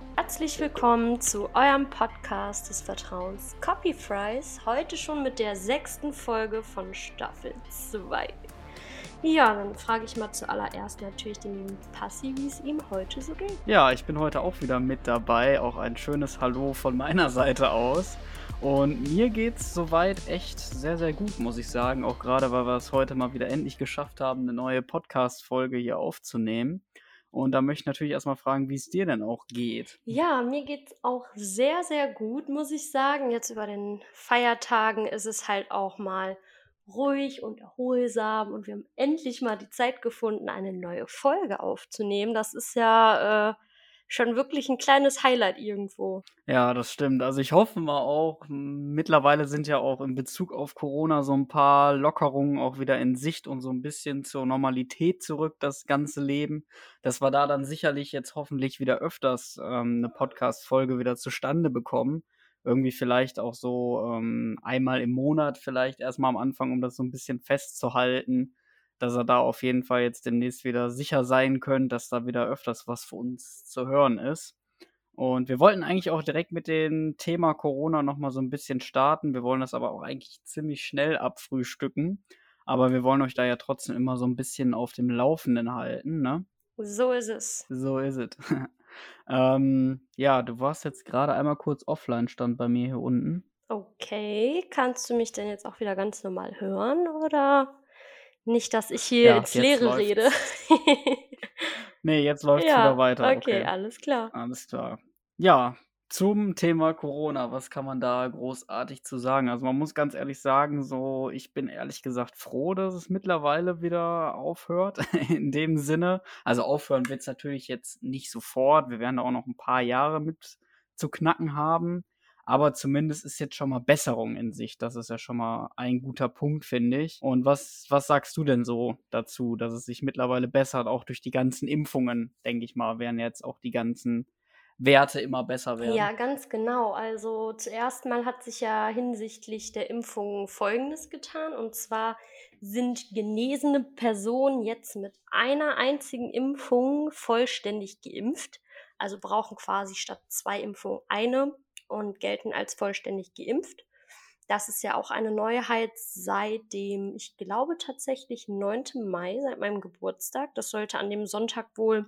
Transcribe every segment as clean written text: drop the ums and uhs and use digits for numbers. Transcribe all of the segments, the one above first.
Herzlich willkommen zu eurem Podcast des Vertrauens Copy Fries. Heute schon mit der 6. Folge von Staffel 2. Ja, dann frage ich mal zuallererst natürlich den lieben Passi, wie es ihm heute so geht. Ja, ich bin heute auch wieder mit dabei. Auch ein schönes Hallo von meiner Seite aus. Und mir geht's soweit echt sehr, sehr gut, muss ich sagen. Auch gerade, weil wir es heute mal wieder endlich geschafft haben, eine neue Podcast-Folge hier aufzunehmen. Und da möchte ich natürlich erstmal fragen, wie es dir denn auch geht. Ja, mir geht's auch sehr, sehr gut, muss ich sagen. Jetzt über den Feiertagen ist es halt auch mal ruhig und erholsam und wir haben endlich mal die Zeit gefunden, eine neue Folge aufzunehmen. Das ist ja schon wirklich ein kleines Highlight irgendwo. Ja, das stimmt. Also ich hoffe mal auch, mittlerweile sind ja auch in Bezug auf Corona so ein paar Lockerungen auch wieder in Sicht und so ein bisschen zur Normalität zurück, das ganze Leben, dass wir da dann sicherlich jetzt hoffentlich wieder öfters, 'ne Podcast-Folge wieder zustande bekommen. Irgendwie vielleicht auch so, einmal im Monat vielleicht erst mal am Anfang, um das so ein bisschen festzuhalten, dass ihr da auf jeden Fall jetzt demnächst wieder sicher sein könnt, dass da wieder öfters was für uns zu hören ist. Und wir wollten eigentlich auch direkt mit dem Thema Corona noch mal so 'n bisschen starten. Wir wollen das aber auch eigentlich ziemlich schnell abfrühstücken. Aber wir wollen euch da ja trotzdem immer so 'n bisschen auf dem Laufenden halten, ne? So ist es. So is it. Ja, du warst jetzt grade einmal kurz offline, stand bei mir hier unten. Okay, kannst du mich denn jetzt auch wieder ganz normal hören oder nicht, dass ich hier Ja, ins jetzt Leere rede? läuft's. Ne, jetzt läuft's wieder Ja, weiter, okay, okay. alles klar. Alles klar. Ja, zum Thema Corona, was kann man da großartig zu sagen? Also, man muss ganz ehrlich sagen, so, ich bin ehrlich gesagt froh, dass es mittlerweile wieder aufhört in dem Sinne. Also, aufhören wird's natürlich jetzt nicht sofort. Wir werden da auch noch ein paar Jahre mit zu knacken haben, aber zumindest ist jetzt schon mal Besserung in Sicht. Das ist ja schon mal ein guter Punkt, finde ich. Und was sagst du denn so dazu, dass es sich mittlerweile bessert, auch durch die ganzen Impfungen, denke ich mal, werden jetzt auch die ganzen Werte immer besser Ja, werden. ganz genau. Also zuerst mal hat sich ja hinsichtlich der Impfung Folgendes getan. Und zwar sind genesene Personen jetzt mit einer einzigen Impfung vollständig geimpft. Also brauchen quasi statt 2 Impfungen eine und gelten als vollständig geimpft. Das ist ja auch eine Neuheit seit dem, ich glaube tatsächlich 9. Mai, seit meinem Geburtstag. Das sollte an dem Sonntag wohl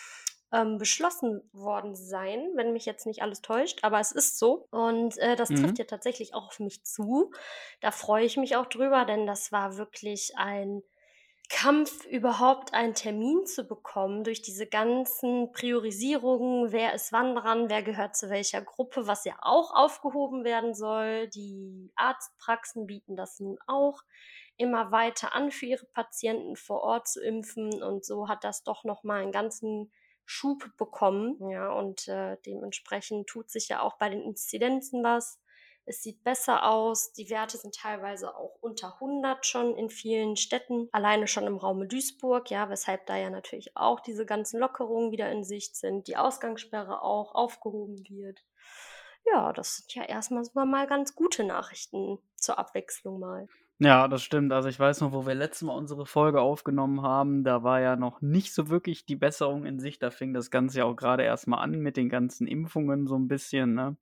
beschlossen worden sein, wenn mich jetzt nicht alles täuscht, aber es ist so. Und das trifft Mhm. ja tatsächlich auch auf mich zu. Da freue ich mich auch drüber, denn das war wirklich ein Kampf, überhaupt einen Termin zu bekommen durch diese ganzen Priorisierungen, wer ist wann dran, wer gehört zu welcher Gruppe, was ja auch aufgehoben werden soll. Die Arztpraxen bieten das nun auch immer weiter an, für ihre Patienten vor Ort zu impfen und so hat das doch noch mal einen ganzen Schub bekommen, ja, und dementsprechend tut sich ja auch bei den Inzidenzen was. Es sieht besser aus. Die Werte sind teilweise auch unter 100 schon in vielen Städten, alleine schon im Raume Duisburg, ja, weshalb da ja natürlich auch diese ganzen Lockerungen wieder in Sicht sind, die Ausgangssperre auch aufgehoben wird. Ja, das sind ja erstmal so mal ganz gute Nachrichten zur Abwechslung mal. Ja, das stimmt. Also, ich weiß noch, wo wir letztes Mal unsere Folge aufgenommen haben, da war ja noch nicht so wirklich die Besserung in Sicht. Da fing das Ganze ja auch grade erst mal an mit den ganzen Impfungen so 'n bisschen, ne?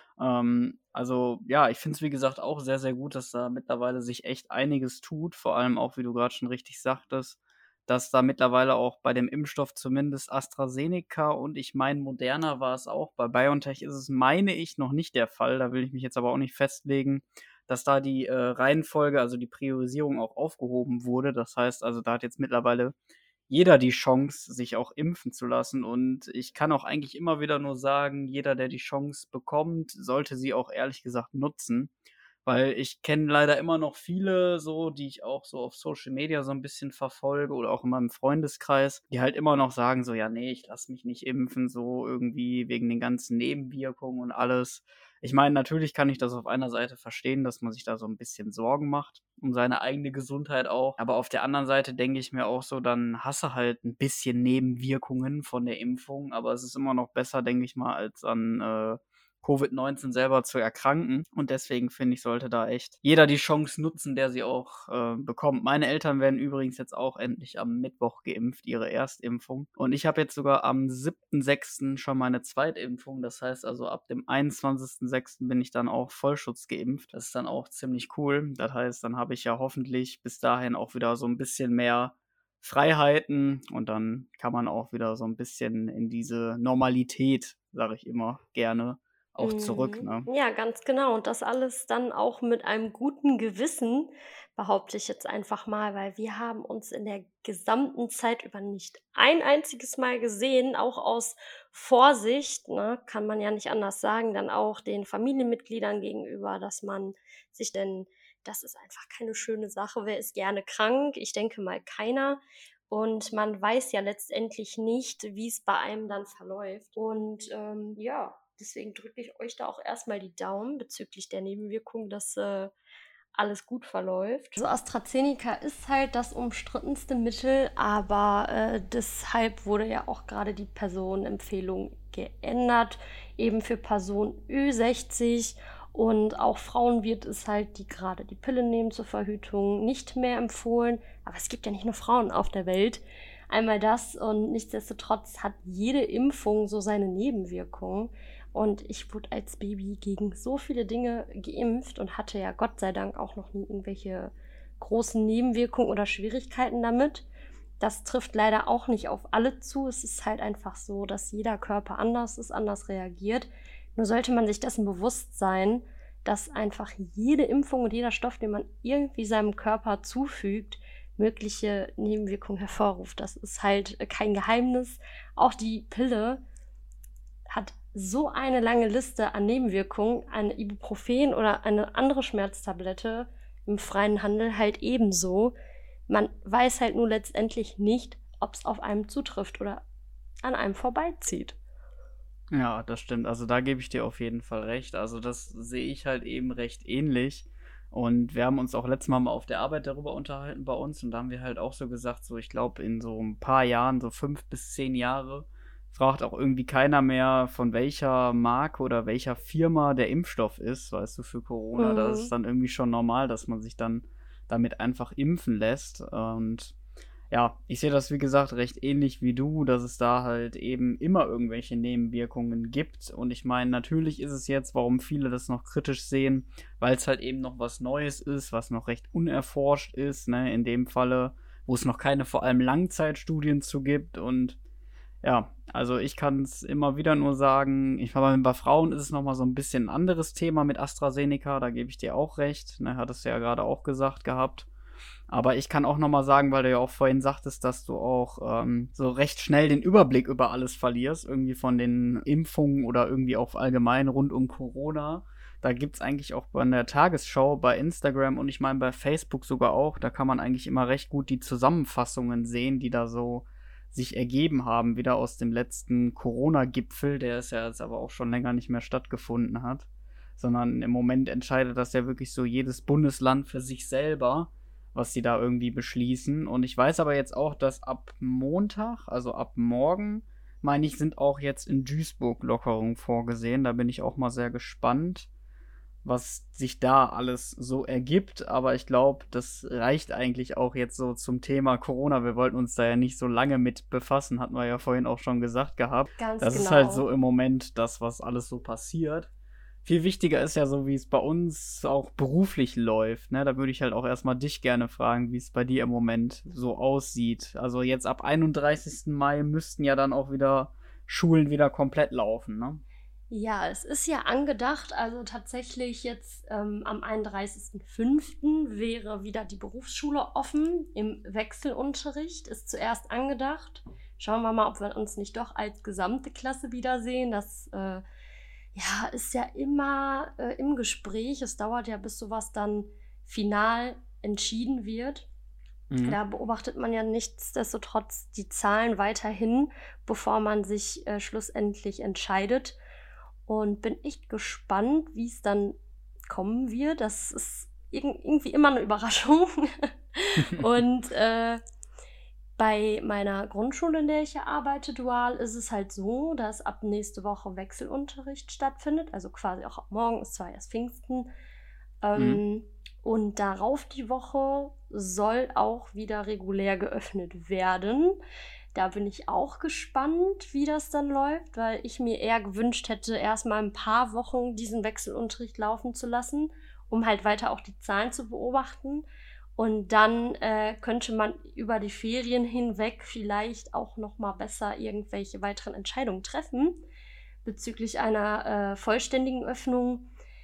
Also, ja, ich finde es, wie gesagt, auch sehr, sehr gut, dass da mittlerweile sich echt einiges tut. Vor allem auch, wie du grad schon richtig sagtest, dass da mittlerweile auch bei dem Impfstoff zumindest AstraZeneca und ich meine, Moderna war es auch. Bei BioNTech ist es, meine ich, noch nicht der Fall. Da will ich mich jetzt aber auch nicht festlegen, dass da die, Reihenfolge, also die Priorisierung auch aufgehoben wurde. Das heißt also, da hat jetzt mittlerweile jeder die Chance, sich auch impfen zu lassen. Und ich kann auch eigentlich immer wieder nur sagen, jeder, der die Chance bekommt, sollte sie auch ehrlich gesagt nutzen. Weil ich kenne leider immer noch viele so, die ich auch so auf Social Media so ein bisschen verfolge oder auch in meinem Freundeskreis, die halt immer noch sagen so: „Ja, nee, ich lasse mich nicht impfen“, so irgendwie wegen den ganzen Nebenwirkungen und alles. Ich meine, natürlich kann ich das auf einer Seite verstehen, dass man sich da so ein bisschen Sorgen macht um seine eigene Gesundheit auch. Aber auf der anderen Seite denke ich mir auch so, dann hast du halt ein bisschen Nebenwirkungen von der Impfung, aber es ist immer noch besser, denke ich mal, als an, Covid-19 selber zu erkranken. Und deswegen finde ich, sollte da echt jeder die Chance nutzen, der sie auch bekommt. Meine Eltern werden übrigens jetzt auch endlich am Mittwoch geimpft, ihre Erstimpfung. Und ich habe jetzt sogar am 7.6. schon meine Zweitimpfung. Das heißt also, ab dem 21.6. bin ich dann auch Vollschutz geimpft. Das ist dann auch ziemlich cool. Das heißt, dann habe ich ja hoffentlich bis dahin auch wieder so ein bisschen mehr Freiheiten und dann kann man auch wieder so ein bisschen in diese Normalität, sage ich immer gerne, auch zurück, Mhm. ne? Ja, ganz genau. Und das alles dann auch mit einem guten Gewissen, behaupte ich jetzt einfach mal, weil wir haben uns in der gesamten Zeit über nicht ein einziges Mal gesehen, auch aus Vorsicht, ne, kann man ja nicht anders sagen, dann auch den Familienmitgliedern gegenüber, dass man sich denn das ist einfach keine schöne Sache. Wer ist gerne krank? Ich denke mal keiner. Und man weiß ja letztendlich nicht, wie es bei einem dann verläuft. Und ja, deswegen drücke ich euch da auch erstmal die Daumen bezüglich der Nebenwirkungen, dass alles gut verläuft. Also AstraZeneca ist halt das umstrittenste Mittel, aber deshalb wurde ja auch gerade die Personenempfehlung geändert, eben für Personen Ü60 und auch Frauen wird es halt, die gerade die Pille nehmen zur Verhütung, nicht mehr empfohlen. Aber es gibt ja nicht nur Frauen auf der Welt. Einmal das und nichtsdestotrotz hat jede Impfung so seine Nebenwirkungen. Und ich wurde als Baby gegen so viele Dinge geimpft und hatte ja Gott sei Dank auch noch nie irgendwelche großen Nebenwirkungen oder Schwierigkeiten damit. Das trifft leider auch nicht auf alle zu. Es ist halt einfach so, dass jeder Körper anders ist, anders reagiert. Nur sollte man sich dessen bewusst sein, dass einfach jede Impfung und jeder Stoff, den man irgendwie seinem Körper zufügt, mögliche Nebenwirkungen hervorruft. Das ist halt kein Geheimnis. Auch die Pille hat so eine lange Liste an Nebenwirkungen, eine Ibuprofen oder eine andere Schmerztablette im freien Handel halt ebenso. Man weiß halt nur letztendlich nicht, ob es auf einem zutrifft oder an einem vorbeizieht. Ja, das stimmt. Also, da gebe ich dir auf jeden Fall recht. Also, das sehe ich halt eben recht ähnlich. Und wir haben uns auch letztes Mal auf der Arbeit darüber unterhalten bei uns und da haben wir halt auch so gesagt, so ich glaube in so ein paar Jahren, so 5 bis 10 Jahre, fragt auch irgendwie keiner mehr, von welcher Marke oder welcher Firma der Impfstoff ist, weißt du, für Corona. Da ist es Mhm. dann irgendwie schon normal, dass man sich dann damit einfach impfen lässt. Und ja, ich sehe das, wie gesagt, recht ähnlich wie du, dass es da halt eben immer irgendwelche Nebenwirkungen gibt. Und ich meine, natürlich ist es jetzt, warum viele das noch kritisch sehen, weil es halt eben noch was Neues ist, was noch recht unerforscht ist, ne, in dem Falle, wo es noch keine vor allem Langzeitstudien zu gibt. Und ja, also ich kann es immer wieder nur sagen, ich glaube, bei Frauen ist es noch mal so ein bisschen ein anderes Thema mit AstraZeneca, da gebe ich dir auch recht, ne, hattest du ja gerade auch gesagt gehabt. Aber ich kann auch noch mal sagen, weil du ja auch vorhin sagtest, dass du auch so recht schnell den Überblick über alles verlierst, irgendwie von den Impfungen oder irgendwie auch allgemein rund um Corona. Da gibt's eigentlich auch bei der Tagesschau, bei Instagram und ich meine bei Facebook sogar auch, da kann man eigentlich immer recht gut die Zusammenfassungen sehen, die da so sich ergeben haben, wieder aus dem letzten Corona-Gipfel, der es ja jetzt aber auch schon länger nicht mehr stattgefunden hat. Sondern im Moment entscheidet das ja wirklich so jedes Bundesland für sich selber, was sie da irgendwie beschließen. Und ich weiß aber jetzt auch, dass ab Montag, also ab morgen, meine ich, sind auch jetzt in Duisburg Lockerungen vorgesehen. Da bin ich auch mal sehr gespannt, was sich da alles so ergibt. Aber ich glaube, das reicht eigentlich auch jetzt so zum Thema Corona. Wir wollten uns da ja nicht so lange mit befassen, hatten wir ja vorhin auch schon gesagt gehabt. Ganz Das ist halt genau. so im Moment das, was alles so passiert. Viel wichtiger ist ja so, wie es bei uns auch beruflich läuft. Ne? Da würde ich halt auch erstmal dich gerne fragen, wie es bei dir im Moment so aussieht. Also jetzt ab 31. Mai müssten ja dann auch wieder Schulen wieder komplett laufen, ne? Ja, es ist ja angedacht, also tatsächlich jetzt am 31.05. wäre wieder die Berufsschule offen. Im Wechselunterricht ist zuerst angedacht. Schauen wir mal, ob wir uns nicht doch als gesamte Klasse wiedersehen. Das ja, ist ja immer im Gespräch. Es dauert ja, bis sowas dann final entschieden wird. Mhm. Da beobachtet man ja nichtsdestotrotz die Zahlen weiterhin, bevor man sich schlussendlich entscheidet. Und bin echt gespannt, wie es dann kommen wird. Das ist irgendwie immer eine Überraschung. Und Bei meiner Grundschule, in der ich ja arbeite, dual, ist es halt so, dass ab nächste Woche Wechselunterricht stattfindet. Also quasi auch ab morgen, ist zwar erst Pfingsten. Mhm. Ähm, und darauf die Woche soll auch wieder regulär geöffnet werden. Da bin ich auch gespannt, wie das dann läuft, weil ich mir eher gewünscht hätte, erstmal ein paar Wochen diesen Wechselunterricht laufen zu lassen, um halt weiter auch die Zahlen zu beobachten. Und dann könnte man über die Ferien hinweg vielleicht auch noch mal besser irgendwelche weiteren Entscheidungen treffen bezüglich einer vollständigen Öffnung.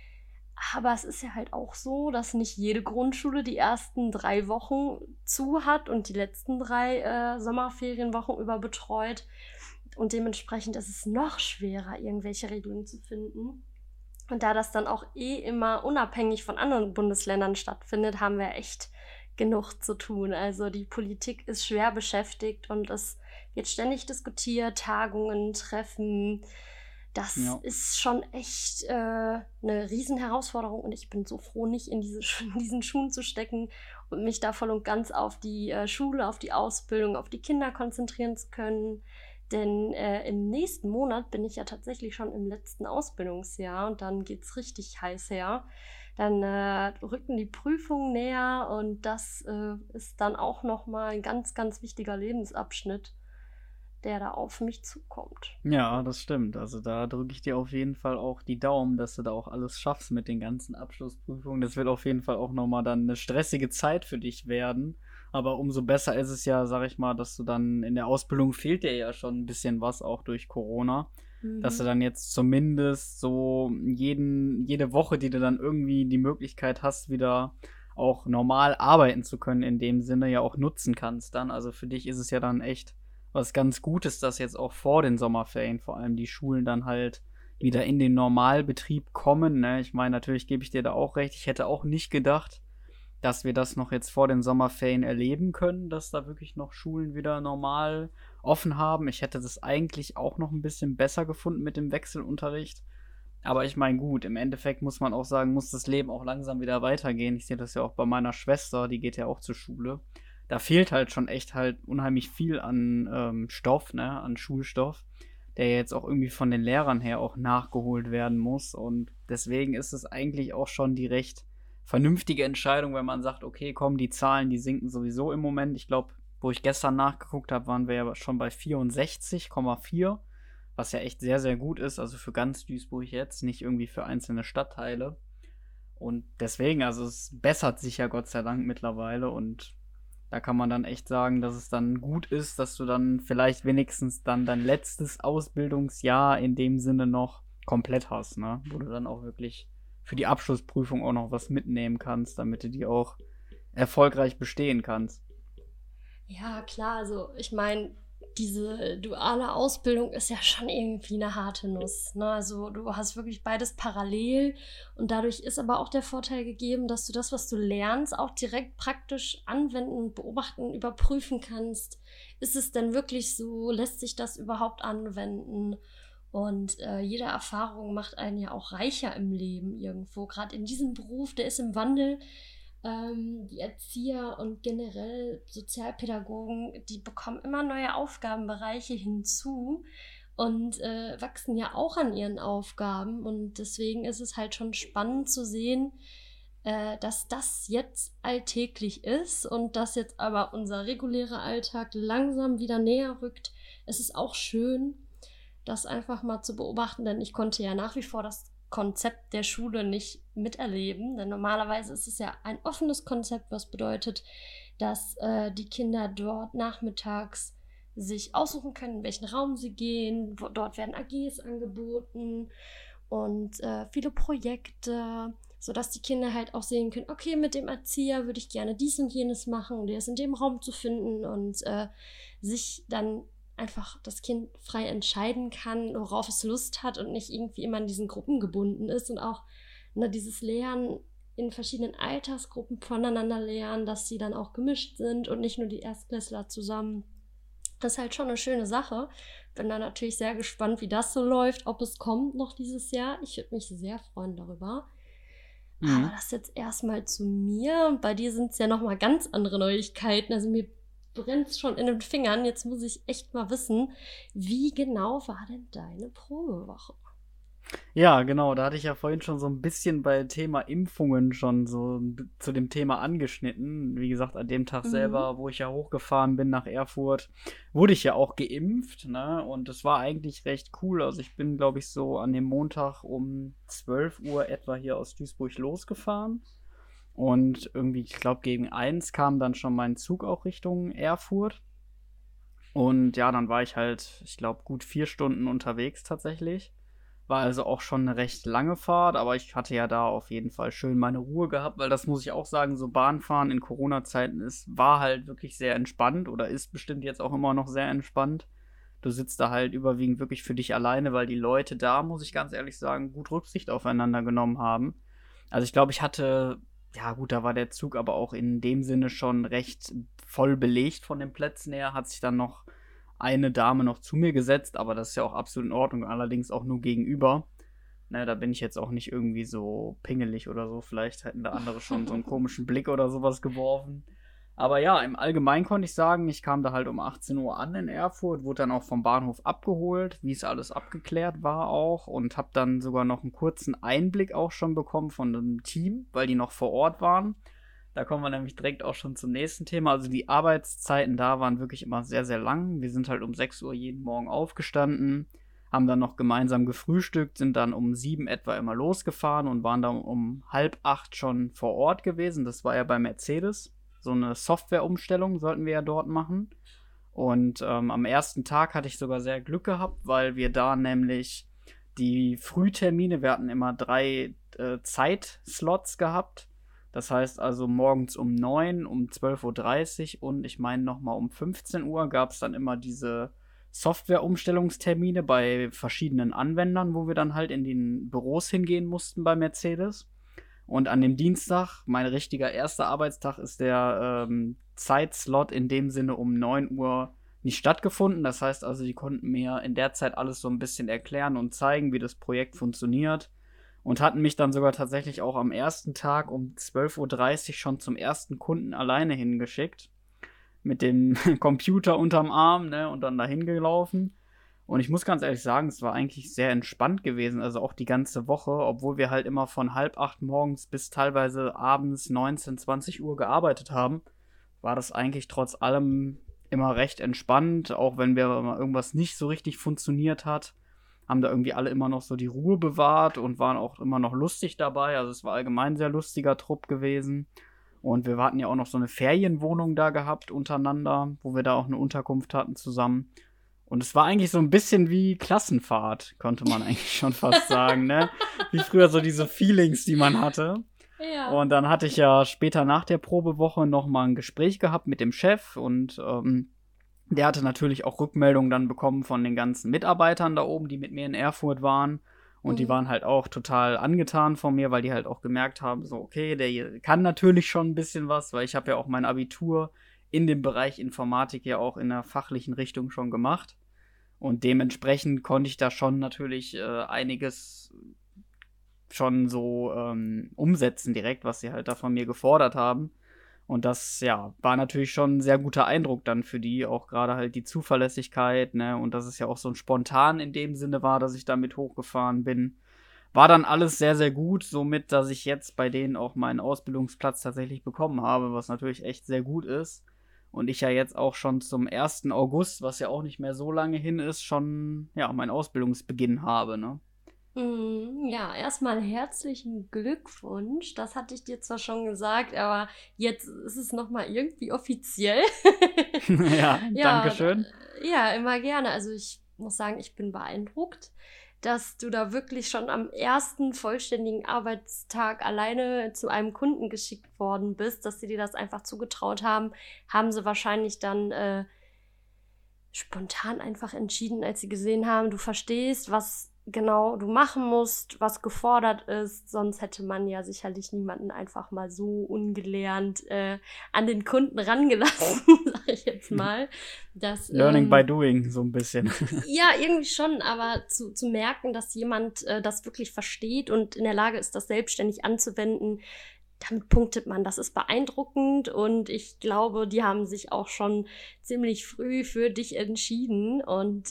Aber es ist ja halt auch so, dass nicht jede Grundschule die ersten 3 Wochen zu hat und die letzten 3 Sommerferienwochen über betreut. Und dementsprechend ist es noch schwerer, irgendwelche Regelungen zu finden. Und da das dann auch immer unabhängig von anderen Bundesländern stattfindet, haben wir echt genug zu tun. Also die Politik ist schwer beschäftigt und es wird ständig diskutiert, Tagungen, Treffen. Das Ja. ist schon echt eine Riesenherausforderung und ich bin so froh, nicht in in diesen Schuhen zu stecken und mich da voll und ganz auf die Schule, auf die Ausbildung, auf die Kinder konzentrieren zu können. Denn im nächsten Monat bin ich ja tatsächlich schon im letzten Ausbildungsjahr und dann geht's richtig heiß her. Dann rücken die Prüfungen näher und das ist dann auch nochmal ein ganz, ganz wichtiger Lebensabschnitt, der da auf mich zukommt. Ja, das stimmt. Also da drücke ich dir auf jeden Fall auch die Daumen, dass du da auch alles schaffst mit den ganzen Abschlussprüfungen. Das wird auf jeden Fall auch nochmal dann eine stressige Zeit für dich werden. Aber umso besser ist es ja, sag ich mal, dass du dann in der Ausbildung fehlt dir ja schon ein bisschen was, auch durch Corona. Dass du Mhm. dann jetzt zumindest so jede Woche, die du dann irgendwie die Möglichkeit hast, wieder auch normal arbeiten zu können, in dem Sinne ja auch nutzen kannst dann. Also für dich ist es ja dann echt was ganz Gutes, dass jetzt auch vor den Sommerferien vor allem die Schulen dann halt wieder in den Normalbetrieb kommen. Ne? Ich meine, natürlich gebe ich dir da auch recht. Ich hätte auch nicht gedacht, dass wir das noch jetzt vor den Sommerferien erleben können, dass da wirklich noch Schulen wieder normal offen haben. Ich hätte das eigentlich auch noch ein bisschen besser gefunden mit dem Wechselunterricht. Aber ich meine, gut, im Endeffekt muss man auch sagen, muss das Leben auch langsam wieder weitergehen. Ich sehe das ja auch bei meiner Schwester, die geht ja auch zur Schule. Da fehlt halt schon echt halt unheimlich viel an Stoff, ne, an Schulstoff, der jetzt auch irgendwie von den Lehrern her auch nachgeholt werden muss. Und deswegen ist es eigentlich auch schon die recht vernünftige Entscheidung, wenn man sagt, okay, komm, die Zahlen, die sinken sowieso im Moment. Ich glaube, wo ich gestern nachgeguckt habe, waren wir ja schon bei 64,4, was ja echt sehr, sehr gut ist. Also für ganz Duisburg jetzt, nicht irgendwie für einzelne Stadtteile. Und deswegen, also es bessert sich ja Gott sei Dank mittlerweile und da kann man dann echt sagen, dass es dann gut ist, dass du dann vielleicht wenigstens dann dein letztes Ausbildungsjahr in dem Sinne noch komplett hast, ne? Wo du dann auch wirklich für die Abschlussprüfung auch noch was mitnehmen kannst, damit du die auch erfolgreich bestehen kannst. Ja, klar, also ich meine, diese duale Ausbildung ist ja schon irgendwie eine harte Nuss. Ne? Also du hast wirklich beides parallel und dadurch ist aber auch der Vorteil gegeben, dass du das, was du lernst, auch direkt praktisch anwenden, beobachten, überprüfen kannst. Ist es denn wirklich so? Lässt sich das überhaupt anwenden? Und jede Erfahrung macht einen ja auch reicher im Leben irgendwo. Gerade in diesem Beruf, der ist im Wandel. Die Erzieher und generell Sozialpädagogen, die bekommen immer neue Aufgabenbereiche hinzu und wachsen ja auch an ihren Aufgaben. Und deswegen ist es halt schon spannend zu sehen, dass das jetzt alltäglich ist und dass jetzt aber unser regulärer Alltag langsam wieder näher rückt. Es ist auch schön, das einfach mal zu beobachten, denn ich konnte ja nach wie vor das Konzept der Schule nicht miterleben, denn normalerweise ist es ja ein offenes Konzept, was bedeutet, dass die Kinder dort nachmittags sich aussuchen können, in welchen Raum sie gehen. Dort werden AGs angeboten und viele Projekte, sodass die Kinder halt auch sehen können, okay, mit dem Erzieher würde ich gerne dies und jenes machen und der ist in dem Raum zu finden und sich dann einfach das Kind frei entscheiden kann, worauf es Lust hat und nicht irgendwie immer in diesen Gruppen gebunden ist und auch dieses Lernen in verschiedenen Altersgruppen voneinander lernen, dass sie dann auch gemischt sind und nicht nur die Erstklässler zusammen. Das ist halt schon eine schöne Sache. Bin da natürlich sehr gespannt, wie das so läuft, ob es kommt noch dieses Jahr. Ich würde mich sehr freuen darüber. Aber Mhm. das jetzt erstmal zu mir. Bei dir sind es ja nochmal ganz andere Neuigkeiten. Also mir brennt's schon in den Fingern. Jetzt muss ich echt mal wissen, wie genau war denn deine Probewoche? Ja, genau, da hatte ich ja vorhin schon so ein bisschen bei Thema Impfungen schon so zu dem Thema angeschnitten. Wie gesagt, an dem Tag Mhm. selber, wo ich ja hochgefahren bin nach Erfurt, wurde ich ja auch geimpft, ne? Und das war eigentlich recht cool. Also, ich bin, glaube ich, so an dem Montag um 12 Uhr etwa hier aus Duisburg losgefahren und irgendwie, ich glaube, gegen 1 kam dann schon mein Zug auch Richtung Erfurt. Und ja, dann war ich halt, ich glaube, gut 4 Stunden unterwegs tatsächlich. War also auch schon eine recht lange Fahrt, aber ich hatte ja da auf jeden Fall schön meine Ruhe gehabt, weil das muss ich auch sagen, so Bahnfahren in Corona-Zeiten war halt wirklich sehr entspannt oder ist bestimmt jetzt auch immer noch sehr entspannt. Du sitzt da halt überwiegend wirklich für dich alleine, weil die Leute da, muss ich ganz ehrlich sagen, gut Rücksicht aufeinander genommen haben. Also, ich glaube, ich hatte ja gut, da war der Zug aber auch in dem Sinne schon recht voll belegt von den Plätzen her, hat sich dann noch eine Dame noch zu mir gesetzt, aber das ist ja auch absolut in Ordnung, allerdings auch nur gegenüber. Ne, da bin ich jetzt auch nicht irgendwie so pingelig oder so. Vielleicht hätten da andere schon so einen komischen Blick oder sowas geworfen. Aber ja, im Allgemeinen konnte ich sagen, ich kam da halt um 18 Uhr an in Erfurt, wurde dann auch vom Bahnhof abgeholt, wie es alles abgeklärt war auch und habe dann sogar noch einen kurzen Einblick auch schon bekommen von dem Team, weil die noch vor Ort waren. Da kommen wir nämlich direkt auch schon zum nächsten Thema. Also die Arbeitszeiten da waren wirklich immer sehr, sehr lang. Wir sind halt um 6 Uhr jeden Morgen aufgestanden, haben dann noch gemeinsam gefrühstückt, sind dann um 7 etwa immer losgefahren und waren dann um halb 8 schon vor Ort gewesen. Das war ja bei Mercedes. So eine Softwareumstellung sollten wir ja dort machen. Und am ersten Tag hatte ich sogar sehr Glück gehabt, weil wir da nämlich die Frühtermine, wir hatten immer 3 Zeitslots gehabt. Das heißt also morgens um 9, um 12:30 Uhr und ich meine nochmal um 15 Uhr gab es dann immer diese Softwareumstellungstermine bei verschiedenen Anwendern, wo wir dann halt in den Büros hingehen mussten bei Mercedes. Und an dem Dienstag, mein richtiger erster Arbeitstag, ist der Zeitslot in dem Sinne um 9 Uhr nicht stattgefunden. Das heißt also, die konnten mir in der Zeit alles so ein bisschen erklären und zeigen, wie das Projekt funktioniert. Und hatten mich dann sogar tatsächlich auch am ersten Tag um 12:30 Uhr schon zum ersten Kunden alleine hingeschickt. Mit dem Computer unterm Arm, ne, und dann dahin gelaufen. Und ich muss ganz ehrlich sagen, es war eigentlich sehr entspannt gewesen, also auch die ganze Woche, obwohl wir halt immer von halb 8 morgens bis teilweise abends 19, 20 Uhr gearbeitet haben, war das eigentlich trotz allem immer recht entspannt, auch wenn wir mal irgendwas nicht so richtig funktioniert hat, haben da irgendwie alle immer noch so die Ruhe bewahrt und waren auch immer noch lustig dabei. Also es war allgemein ein sehr lustiger Trupp gewesen. Und wir hatten ja auch noch so eine Ferienwohnung da gehabt untereinander, wo wir da auch eine Unterkunft hatten zusammen. Und es war eigentlich so ein bisschen wie Klassenfahrt, konnte man eigentlich schon fast sagen, ne? Wie früher so diese Feelings, die man hatte. Ja. Und dann hatte ich ja später nach der Probewoche noch mal ein Gespräch gehabt mit dem Chef und der hatte natürlich auch Rückmeldungen dann bekommen von den ganzen Mitarbeitern da oben, die mit mir in Erfurt waren. Und die Mhm. waren halt auch total angetan von mir, weil die halt auch gemerkt haben, so, okay, der hier kann natürlich schon ein bisschen was, weil ich habe ja auch mein Abitur in dem Bereich Informatik ja auch in der fachlichen Richtung schon gemacht. Und dementsprechend konnte ich da schon natürlich einiges schon so umsetzen direkt, was sie halt da von mir gefordert haben. Und das, ja, war natürlich schon 'n sehr guter Eindruck dann für die, auch gerade halt die Zuverlässigkeit, ne, und dass es ja auch so 'n spontan in dem Sinne war, dass ich damit hochgefahren bin. War dann alles sehr, sehr gut, somit, dass ich jetzt bei denen auch meinen Ausbildungsplatz tatsächlich bekommen habe, was natürlich echt sehr gut ist. Und ich ja jetzt auch schon zum 1. August, was ja auch nicht mehr so lange hin ist, schon, ja, meinen Ausbildungsbeginn habe, ne? Mhm. Ja, erstmal herzlichen Glückwunsch. Das hatte ich dir zwar schon gesagt, aber jetzt ist es noch mal irgendwie offiziell. Ja, danke Ja, schön. ja, immer gerne. Also ich muss sagen, ich bin beeindruckt, dass du da wirklich schon am ersten vollständigen Arbeitstag alleine zu einem Kunden geschickt worden bist, dass sie dir das einfach zugetraut haben, haben sie wahrscheinlich dann spontan einfach entschieden, als sie gesehen haben, du verstehst, was genau du machen musst, was gefordert ist. Sonst hätte man ja sicherlich niemanden einfach mal so ungelernt an den Kunden rangelassen, sag ich jetzt mal. Das, Learning by doing, so 'n bisschen. ja, irgendwie schon, aber zu merken, dass jemand das wirklich versteht und in der Lage ist, das selbstständig anzuwenden, damit punktet man. Das ist beeindruckend und ich glaube, die haben sich auch schon ziemlich früh für dich entschieden. Und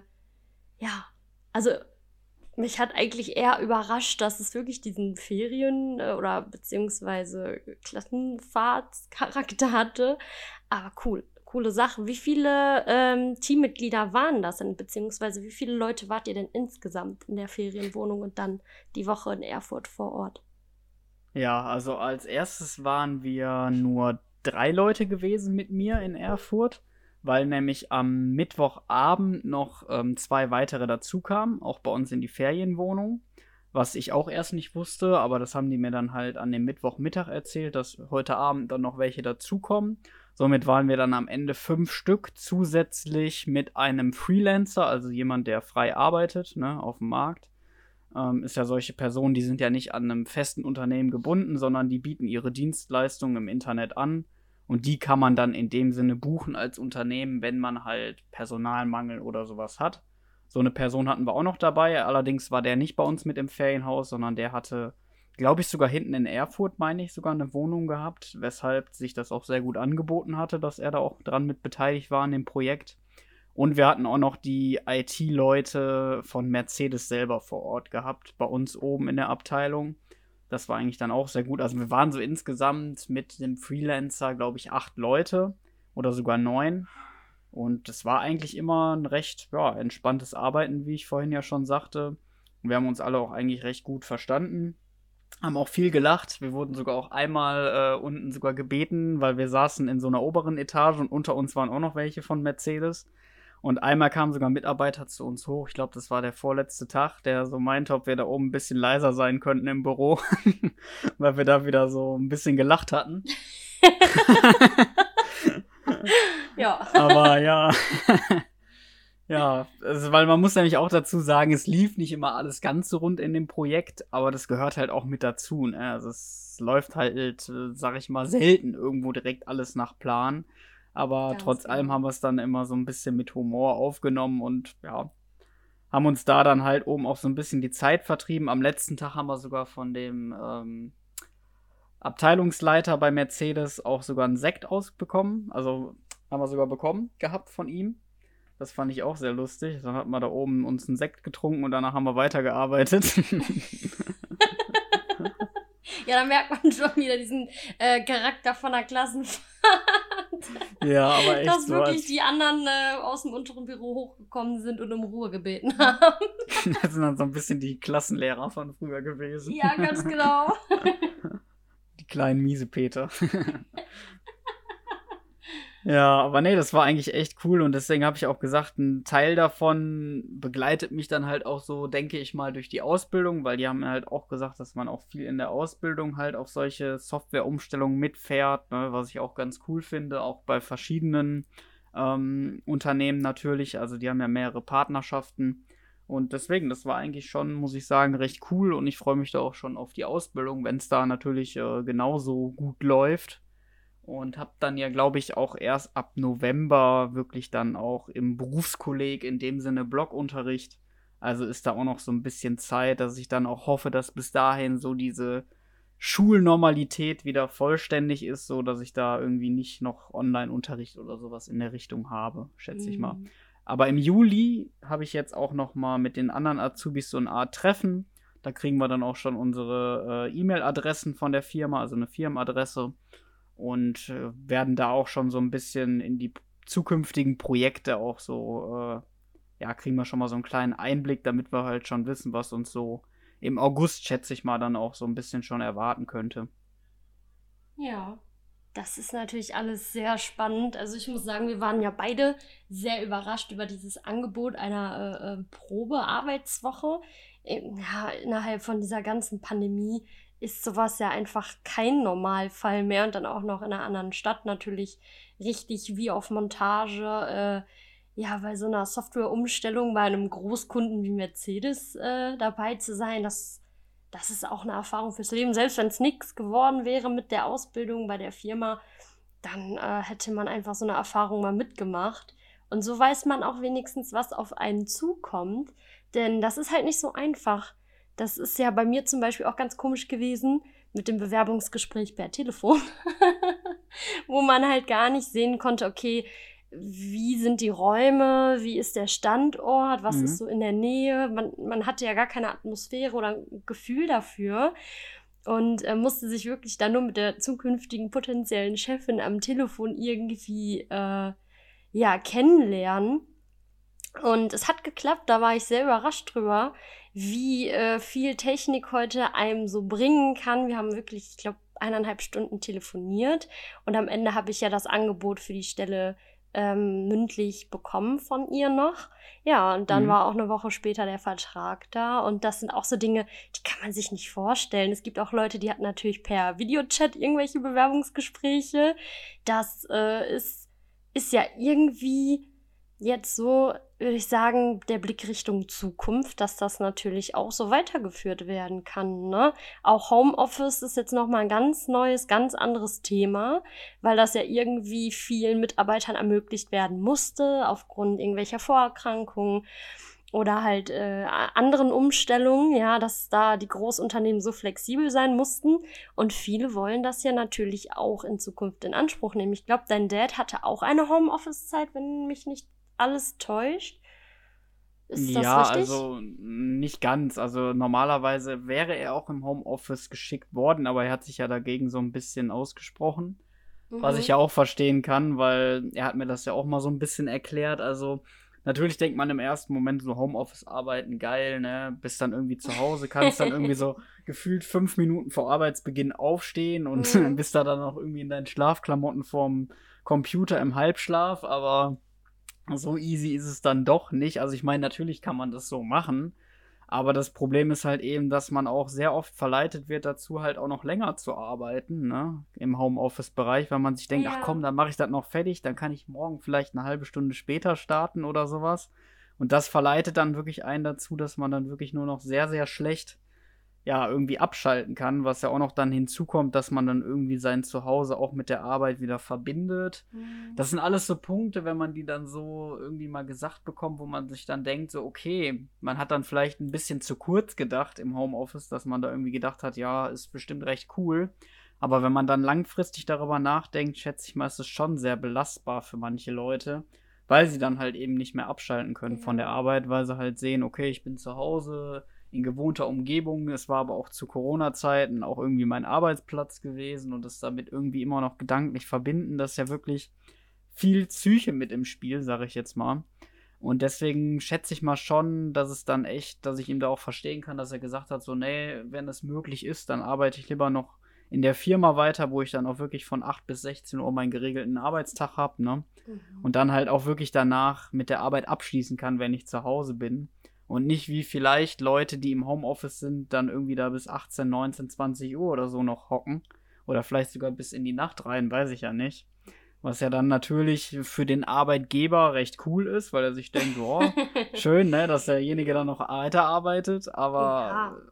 ja, also mich hat eigentlich eher überrascht, dass es wirklich diesen oder beziehungsweise Klassenfahrtscharakter hatte. Aber cool, coole Sache. Wie viele Teammitglieder waren das denn? Beziehungsweise wie viele Leute wart ihr denn insgesamt in der Ferienwohnung und dann die Woche in Erfurt vor Ort? Ja, also als erstes waren wir nur 3 Leute gewesen mit mir in Erfurt, weil nämlich am Mittwochabend noch 2 weitere dazukamen, auch bei uns in die Ferienwohnung, was ich auch erst nicht wusste, aber das haben die mir dann halt an dem Mittwochmittag erzählt, dass heute Abend dann noch welche dazukommen. Somit waren wir dann am Ende 5 Stück zusätzlich mit einem Freelancer, also jemand, der frei arbeitet, ne, auf dem Markt. Ist ja solche Personen, die sind ja nicht an einem festen Unternehmen gebunden, sondern die bieten ihre Dienstleistungen im Internet an. Und die kann man dann in dem Sinne buchen als Unternehmen, wenn man halt Personalmangel oder sowas hat. So eine Person hatten wir auch noch dabei. Allerdings war der nicht bei uns mit im Ferienhaus, sondern der hatte, glaube ich, sogar hinten in Erfurt, meine ich, sogar eine Wohnung gehabt, weshalb sich das auch sehr gut angeboten hatte, dass er da auch dran mit beteiligt war an dem Projekt. Und wir hatten auch noch die IT-Leute von Mercedes selber vor Ort gehabt, bei uns oben in der Abteilung. Das war eigentlich dann auch sehr gut. Also wir waren so insgesamt mit dem Freelancer, glaube ich, 8 Leute oder sogar 9. Und das war eigentlich immer ein recht entspanntes Arbeiten, wie ich vorhin ja schon sagte. Und wir haben uns alle auch eigentlich recht gut verstanden. Haben auch viel gelacht. Wir wurden sogar auch einmal unten sogar gebeten, weil wir saßen in so einer oberen Etage und unter uns waren auch noch welche von Mercedes. Und einmal kam sogar ein Mitarbeiter zu uns hoch. Ich glaube, das war der vorletzte Tag, der so meinte, ob wir da oben ein bisschen leiser sein könnten im Büro, weil wir da wieder so ein bisschen gelacht hatten. Ja. Aber ja, ja, also, weil man muss nämlich auch dazu sagen, es lief nicht immer alles ganz so rund in dem Projekt, aber das gehört halt auch mit dazu. Ne? Also es läuft halt, sag ich mal, selten irgendwo direkt alles nach Plan. Aber Ganz trotz allem genau. haben wir es dann immer so ein bisschen mit Humor aufgenommen und ja, haben uns da dann halt oben auch so ein bisschen die Zeit vertrieben. Am letzten Tag haben wir sogar von dem Abteilungsleiter bei Mercedes auch sogar einen Sekt ausbekommen. Also haben wir sogar bekommen gehabt von ihm. Das fand ich auch sehr lustig. Dann hat man da oben uns einen Sekt getrunken und danach haben wir weitergearbeitet. Ja, da merkt man schon wieder diesen Charakter von der Klassenfahrt. Ja, aber echt Dass so. wirklich die anderen aus dem unteren Büro hochgekommen sind und um Ruhe gebeten haben. Das sind dann so ein bisschen die Klassenlehrer von früher gewesen. Ja, ganz genau. Die kleinen Miesepeter. Ja, aber nee, das war eigentlich echt cool und deswegen habe ich auch gesagt, ein Teil davon begleitet mich dann halt auch so, denke ich mal, durch die Ausbildung, weil die haben mir halt auch gesagt, dass man auch viel in der Ausbildung halt auf solche Softwareumstellungen mitfährt, ne, was ich auch ganz cool finde, auch bei verschiedenen Unternehmen natürlich, also die haben ja mehrere Partnerschaften und deswegen, das war eigentlich schon, muss ich sagen, recht cool und ich freue mich da auch schon auf die Ausbildung, wenn es da natürlich genauso gut läuft. Und habe dann ja, glaube ich, auch erst ab November wirklich dann auch im Berufskolleg in dem Sinne Blockunterricht. Also ist da auch noch so ein bisschen Zeit, dass ich dann auch hoffe, dass bis dahin so diese Schulnormalität wieder vollständig ist, so dass ich da irgendwie nicht noch Online-Unterricht oder sowas in der Richtung habe, schätze ich mal. Aber im Juli habe ich jetzt auch noch mal mit den anderen Azubis so eine Art Treffen. Da kriegen wir dann auch schon unsere E-Mail-Adressen von der Firma, also eine Firmenadresse und werden da auch schon so ein bisschen in die zukünftigen Projekte auch so, kriegen wir schon mal so einen kleinen Einblick, damit wir halt schon wissen, was uns so im August, schätze ich mal, dann auch so ein bisschen schon erwarten könnte. Ja, das ist natürlich alles sehr spannend. Also ich muss sagen, wir waren ja beide sehr überrascht über dieses Angebot einer Probearbeitswoche. Ja, innerhalb von dieser ganzen Pandemie ist sowas ja einfach kein Normalfall mehr und dann auch noch in einer anderen Stadt natürlich richtig wie auf Montage. Ja, bei so einer Softwareumstellung bei einem Großkunden wie Mercedes dabei zu sein, das ist auch eine Erfahrung fürs Leben. Selbst wenn es nichts geworden wäre mit der Ausbildung bei der Firma, dann hätte man einfach so eine Erfahrung mal mitgemacht. Und so weiß man auch wenigstens, was auf einen zukommt. Denn das ist halt nicht so einfach. Das ist ja bei mir zum Beispiel auch ganz komisch gewesen. mit dem Bewerbungsgespräch per Telefon, wo man halt gar nicht sehen konnte, okay, wie sind die Räume, wie ist der Standort, was ist so in der Nähe. Man hatte ja gar keine Atmosphäre oder ein Gefühl dafür und musste sich wirklich dann nur mit der zukünftigen potenziellen Chefin am Telefon irgendwie kennenlernen. Und es hat geklappt, da war ich sehr überrascht drüber, wie viel Technik heute einem so bringen kann. Wir haben wirklich, ich glaube, 1,5 Stunden telefoniert und am Ende habe ich ja das Angebot für die Stelle mündlich bekommen von ihr noch. Ja, und dann war auch eine Woche später der Vertrag da und das sind auch so Dinge, die kann man sich nicht vorstellen. Es gibt auch Leute, die hatten natürlich per Videochat irgendwelche Bewerbungsgespräche. Das ist ja irgendwie jetzt so, würde ich sagen, der Blick Richtung Zukunft, dass das natürlich auch so weitergeführt werden kann, ne? Auch Homeoffice ist jetzt nochmal ein ganz neues, ganz anderes Thema, weil das ja irgendwie vielen Mitarbeitern ermöglicht werden musste, aufgrund irgendwelcher Vorerkrankungen oder halt anderen Umstellungen, ja, dass da die Großunternehmen so flexibel sein mussten. Und viele wollen das ja natürlich auch in Zukunft in Anspruch nehmen. Ich glaube, dein Dad hatte auch eine Homeoffice-Zeit, wenn mich nicht alles täuscht. Ist das Ja, richtig? also nicht ganz. Also normalerweise wäre er auch im Homeoffice geschickt worden, aber er hat sich ja dagegen so ein bisschen ausgesprochen. Was ich ja auch verstehen kann, weil er hat mir das ja auch mal so ein bisschen erklärt. Also natürlich denkt man im ersten Moment so Homeoffice-Arbeiten geil, ne? Bist dann irgendwie zu Hause, kannst dann irgendwie so gefühlt 5 Minuten vor Arbeitsbeginn aufstehen und bist da dann auch irgendwie in deinen Schlafklamotten vorm Computer im Halbschlaf, aber so easy ist es dann doch nicht. Also ich meine, natürlich kann man das so machen, aber das Problem ist halt eben, dass man auch sehr oft verleitet wird dazu, halt auch noch länger zu arbeiten, ne? Im Homeoffice-Bereich, weil man sich denkt, ach komm, Ja. dann mache ich das noch fertig, dann kann ich morgen vielleicht eine halbe Stunde später starten oder sowas. Und das verleitet dann wirklich einen dazu, dass man dann wirklich nur noch sehr, sehr schlecht ja, irgendwie abschalten kann, was ja auch noch dann hinzukommt, dass man dann irgendwie sein Zuhause auch mit der Arbeit wieder verbindet. Das sind alles so Punkte, wenn man die dann so irgendwie mal gesagt bekommt, wo man sich dann denkt, so, okay, man hat dann vielleicht ein bisschen zu kurz gedacht im Homeoffice, dass man da irgendwie gedacht hat, ja, ist bestimmt recht cool. Aber wenn man dann langfristig darüber nachdenkt, schätze ich mal, ist es schon sehr belastbar für manche Leute, weil sie dann halt eben nicht mehr abschalten können von der Arbeit, weil sie halt sehen, okay, ich bin zu Hause, in gewohnter Umgebung. Es war aber auch zu Corona-Zeiten auch irgendwie mein Arbeitsplatz gewesen und das damit irgendwie immer noch gedanklich verbinden. Das ist ja wirklich viel Psyche mit im Spiel, sage ich jetzt mal. Und deswegen schätze ich mal schon, dass es dann echt, dass ich ihm da auch verstehen kann, dass er gesagt hat, so, nee, wenn es möglich ist, dann arbeite ich lieber noch in der Firma weiter, wo ich dann auch wirklich von 8 bis 16 Uhr meinen geregelten Arbeitstag habe, ne? Und dann halt auch wirklich danach mit der Arbeit abschließen kann, wenn ich zu Hause bin. Und nicht wie vielleicht Leute, die im Homeoffice sind, dann irgendwie da bis 18, 19, 20 Uhr oder so noch hocken. Oder vielleicht sogar bis in die Nacht rein, weiß ich ja nicht. Was ja dann natürlich für den Arbeitgeber recht cool ist, weil er sich denkt, boah, schön, ne, dass derjenige dann noch weiterarbeitet, aber Ja.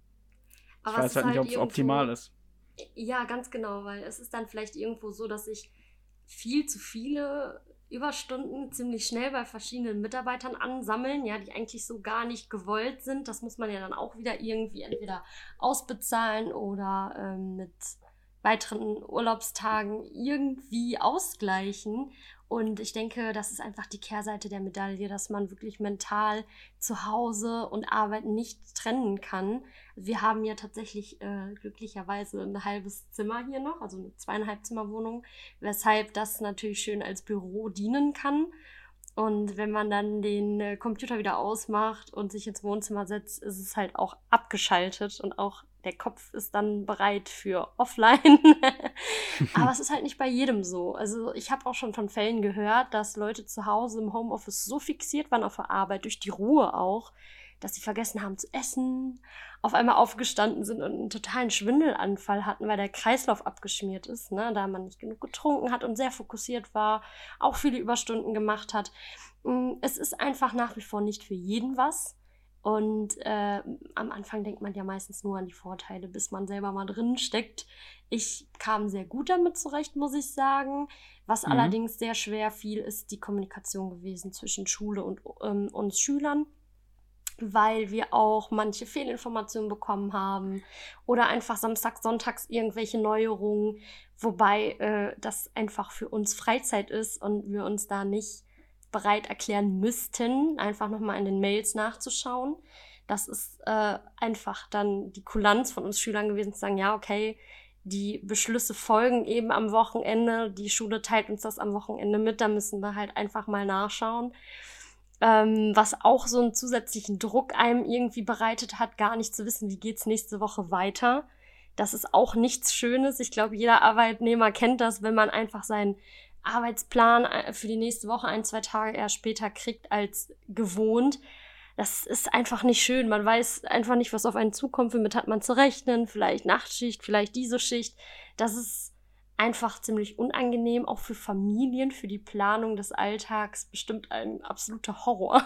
ich Aber es weiß ist halt nicht, halt ob es optimal irgendwo, ist. ja, ganz genau, weil es ist dann vielleicht irgendwo so, dass sich viel zu viele Überstunden ziemlich schnell bei verschiedenen Mitarbeitern ansammeln, ja, die eigentlich so gar nicht gewollt sind. Das muss man ja dann auch wieder irgendwie entweder ausbezahlen oder mit weiteren Urlaubstagen irgendwie ausgleichen. Und ich denke, das ist einfach die Kehrseite der Medaille, dass man wirklich mental zu Hause und Arbeit nicht trennen kann. Wir haben ja tatsächlich glücklicherweise ein halbes Zimmer hier noch, also eine 2,5 Zimmer-Wohnung, weshalb das natürlich schön als Büro dienen kann. Und wenn man dann den Computer wieder ausmacht und sich ins Wohnzimmer setzt, ist es halt auch abgeschaltet und auch der Kopf ist dann bereit für offline. Aber es ist halt nicht bei jedem so. Also ich habe auch schon von Fällen gehört, dass Leute zu Hause im Homeoffice so fixiert waren auf der Arbeit, durch die Ruhe auch, dass sie vergessen haben zu essen, auf einmal aufgestanden sind und einen totalen Schwindelanfall hatten, weil der Kreislauf abgeschmiert ist, ne? Da man nicht genug getrunken hat und sehr fokussiert war, auch viele Überstunden gemacht hat. Es ist einfach nach wie vor nicht für jeden was. Und am Anfang denkt man ja meistens nur an die Vorteile, bis man selber mal drin steckt. Ich kam sehr gut damit zurecht, muss ich sagen. Was allerdings sehr schwer fiel, ist die Kommunikation gewesen zwischen Schule und uns Schülern. weil wir auch manche Fehlinformationen bekommen haben oder einfach samstags, sonntags irgendwelche Neuerungen, wobei das einfach für uns Freizeit ist und wir uns da nicht bereit erklären müssten, einfach nochmal in den Mails nachzuschauen. Das ist einfach dann die Kulanz von uns Schülern gewesen, zu sagen, ja, okay, die Beschlüsse folgen eben am Wochenende, die Schule teilt uns das am Wochenende mit, da müssen wir halt einfach mal nachschauen. Was auch so einen zusätzlichen Druck einem irgendwie bereitet hat, gar nicht zu wissen, wie geht's nächste Woche weiter. Das ist auch nichts Schönes. Ich glaube, jeder Arbeitnehmer kennt das, wenn man einfach seinen Arbeitsplan für die nächste Woche 1, 2 Tage eher später kriegt als gewohnt. Das ist einfach nicht schön. Man weiß einfach nicht, was auf einen zukommt. Womit hat man zu rechnen? Vielleicht Nachtschicht, vielleicht diese Schicht. Das ist einfach ziemlich unangenehm, auch für Familien, für die Planung des Alltags bestimmt ein absoluter Horror.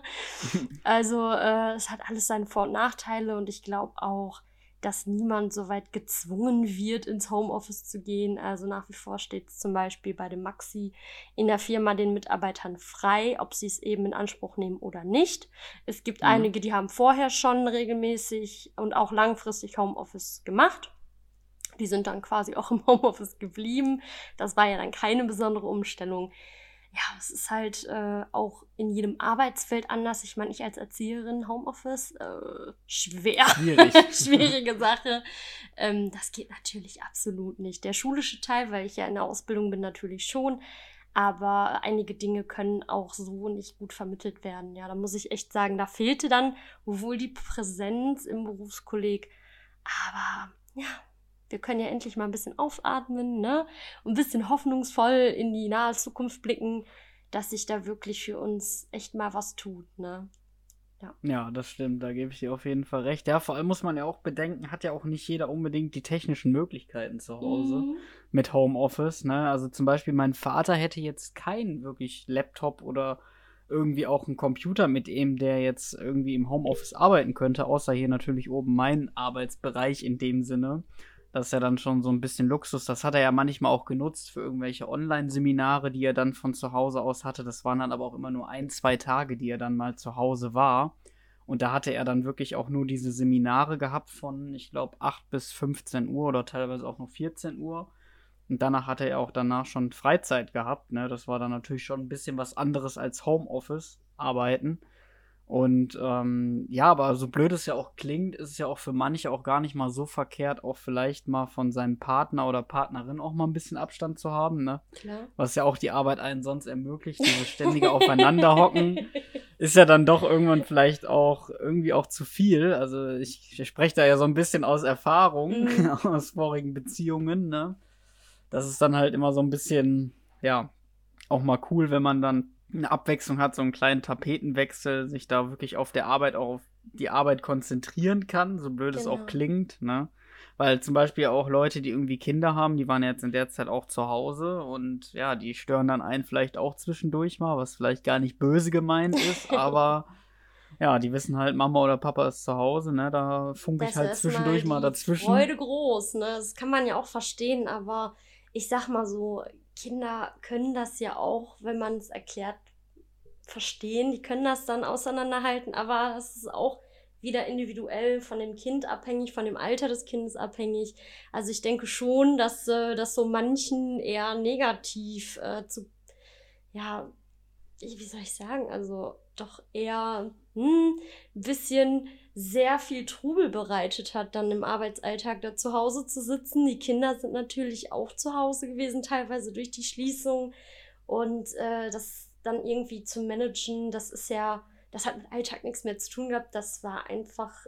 Also es hat alles seine Vor- und Nachteile und ich glaube auch, dass niemand so weit gezwungen wird, ins Homeoffice zu gehen. Also nach wie vor steht es zum Beispiel bei dem Maxi in der Firma den Mitarbeitern frei, ob sie es eben in Anspruch nehmen oder nicht. Es gibt einige, die haben vorher schon regelmäßig und auch langfristig Homeoffice gemacht. Die sind dann quasi auch im Homeoffice geblieben. Das war ja dann keine besondere Umstellung. Ja, es ist halt auch in jedem Arbeitsfeld anders. Ich meine, ich als Erzieherin, Homeoffice, schwer. Schwierig. Schwierige Sache. Das geht natürlich absolut nicht. Der schulische Teil, weil ich ja in der Ausbildung bin, natürlich schon. Aber einige Dinge können auch so nicht gut vermittelt werden. Ja, da muss ich echt sagen, da fehlte dann wohl die Präsenz im Berufskolleg. Aber ja, wir können ja endlich mal ein bisschen aufatmen, ne? Und ein bisschen hoffnungsvoll in die nahe Zukunft blicken, dass sich da wirklich für uns echt mal was tut, ne? Ja. Ja, das stimmt, da gebe ich dir auf jeden Fall recht. Ja, vor allem muss man ja auch bedenken, hat ja auch nicht jeder unbedingt die technischen Möglichkeiten zu Hause mit Homeoffice, ne? Also zum Beispiel mein Vater hätte jetzt keinen wirklich Laptop oder irgendwie auch einen Computer mit ihm, der jetzt irgendwie im Homeoffice arbeiten könnte, außer hier natürlich oben mein Arbeitsbereich in dem Sinne. Das ist ja dann schon so ein bisschen Luxus. Das hat er ja manchmal auch genutzt für irgendwelche Online-Seminare, die er dann von zu Hause aus hatte. Das waren dann aber auch immer nur 1, 2 Tage, die er dann mal zu Hause war. Und da hatte er dann wirklich auch nur diese Seminare gehabt von, ich glaube, 8 bis 15 Uhr oder teilweise auch noch 14 Uhr. Und danach hatte er auch danach schon Freizeit gehabt, ne? Das war dann natürlich schon ein bisschen was anderes als Homeoffice arbeiten. Und ja, aber so blöd es ja auch klingt, ist es ja auch für manche auch gar nicht mal so verkehrt, auch vielleicht mal von seinem Partner oder Partnerin auch mal ein bisschen Abstand zu haben, ne? Klar. Was ja auch die Arbeit einen sonst ermöglicht, dieses ständige Aufeinanderhocken, ist ja dann doch irgendwann vielleicht auch irgendwie auch zu viel. Also ich spreche da ja so ein bisschen aus Erfahrung, aus vorigen Beziehungen, ne? Das ist dann halt immer so ein bisschen, ja, auch mal cool, wenn man dann eine Abwechslung hat, so einen kleinen Tapetenwechsel, sich da wirklich auf der Arbeit auch auf die Arbeit konzentrieren kann, so blöd es auch Genau. klingt, ne? Weil zum Beispiel auch Leute, die irgendwie Kinder haben, die waren ja jetzt in der Zeit auch zu Hause und ja, die stören dann einen vielleicht auch zwischendurch mal, was vielleicht gar nicht böse gemeint ist, aber ja, die wissen halt, Mama oder Papa ist zu Hause, ne? Da funke Da ich ist halt erstmal zwischendurch mal die dazwischen. Freude groß, ne? Das kann man ja auch verstehen, aber ich sag mal so, Kinder können das ja auch, wenn man es erklärt, verstehen. Die können das dann auseinanderhalten, aber es ist auch wieder individuell von dem Kind abhängig, von dem Alter des Kindes abhängig. Also ich denke schon, dass das so manchen eher negativ ja, wie soll ich sagen, also doch eher ein bisschen sehr viel Trubel bereitet hat, dann im Arbeitsalltag da zu Hause zu sitzen. Die Kinder sind natürlich auch zu Hause gewesen, teilweise durch die Schließung. Und das dann irgendwie zu managen, das hat mit Alltag nichts mehr zu tun gehabt. Das war einfach,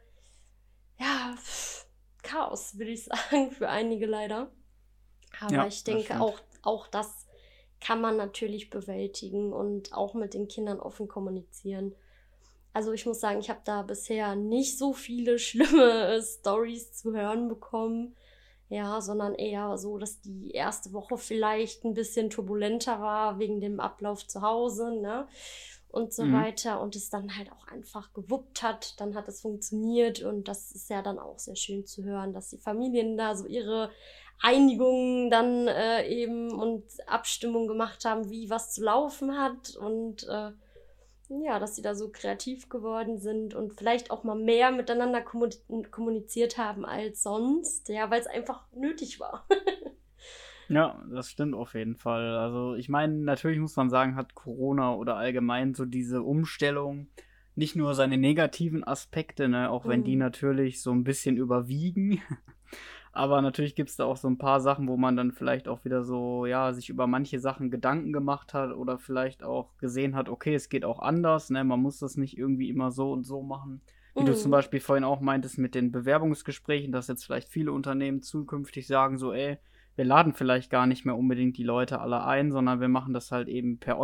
ja, Chaos, würde ich sagen, für einige leider. Aber Ja, ich das denke, stimmt. auch das kann man natürlich bewältigen und auch mit den Kindern offen kommunizieren. Also ich muss sagen, ich habe da bisher nicht so viele schlimme Stories zu hören bekommen. Ja, sondern eher so, dass die erste Woche vielleicht ein bisschen turbulenter war wegen dem Ablauf zu Hause, ne? Und so Mhm. weiter. Und es dann halt auch einfach gewuppt hat. Dann hat es funktioniert. Und das ist ja dann auch sehr schön zu hören, dass die Familien da so ihre Einigungen dann eben und Abstimmung gemacht haben, wie was zu laufen hat. Und Ja, dass sie da so kreativ geworden sind und vielleicht auch mal mehr miteinander kommuniziert haben als sonst, ja, weil es einfach nötig war. Ja, das stimmt auf jeden Fall. Also, ich meine, natürlich muss man sagen, hat Corona oder allgemein so diese Umstellung nicht nur seine negativen Aspekte, ne, auch wenn die Mhm. natürlich so ein bisschen überwiegen. Aber natürlich gibt's da auch so ein paar Sachen, wo man dann vielleicht auch wieder so, ja, sich über manche Sachen Gedanken gemacht hat oder vielleicht auch gesehen hat: „Okay, es geht auch anders, ne? Man muss das nicht irgendwie immer so und so machen.“ Wie du zum Mhm. Beispiel vorhin auch meintest mit den Bewerbungsgesprächen, dass jetzt vielleicht viele Unternehmen zukünftig sagen so: „Ey, wir laden vielleicht gar nicht mehr unbedingt die Leute alle ein, sondern wir machen das halt eben per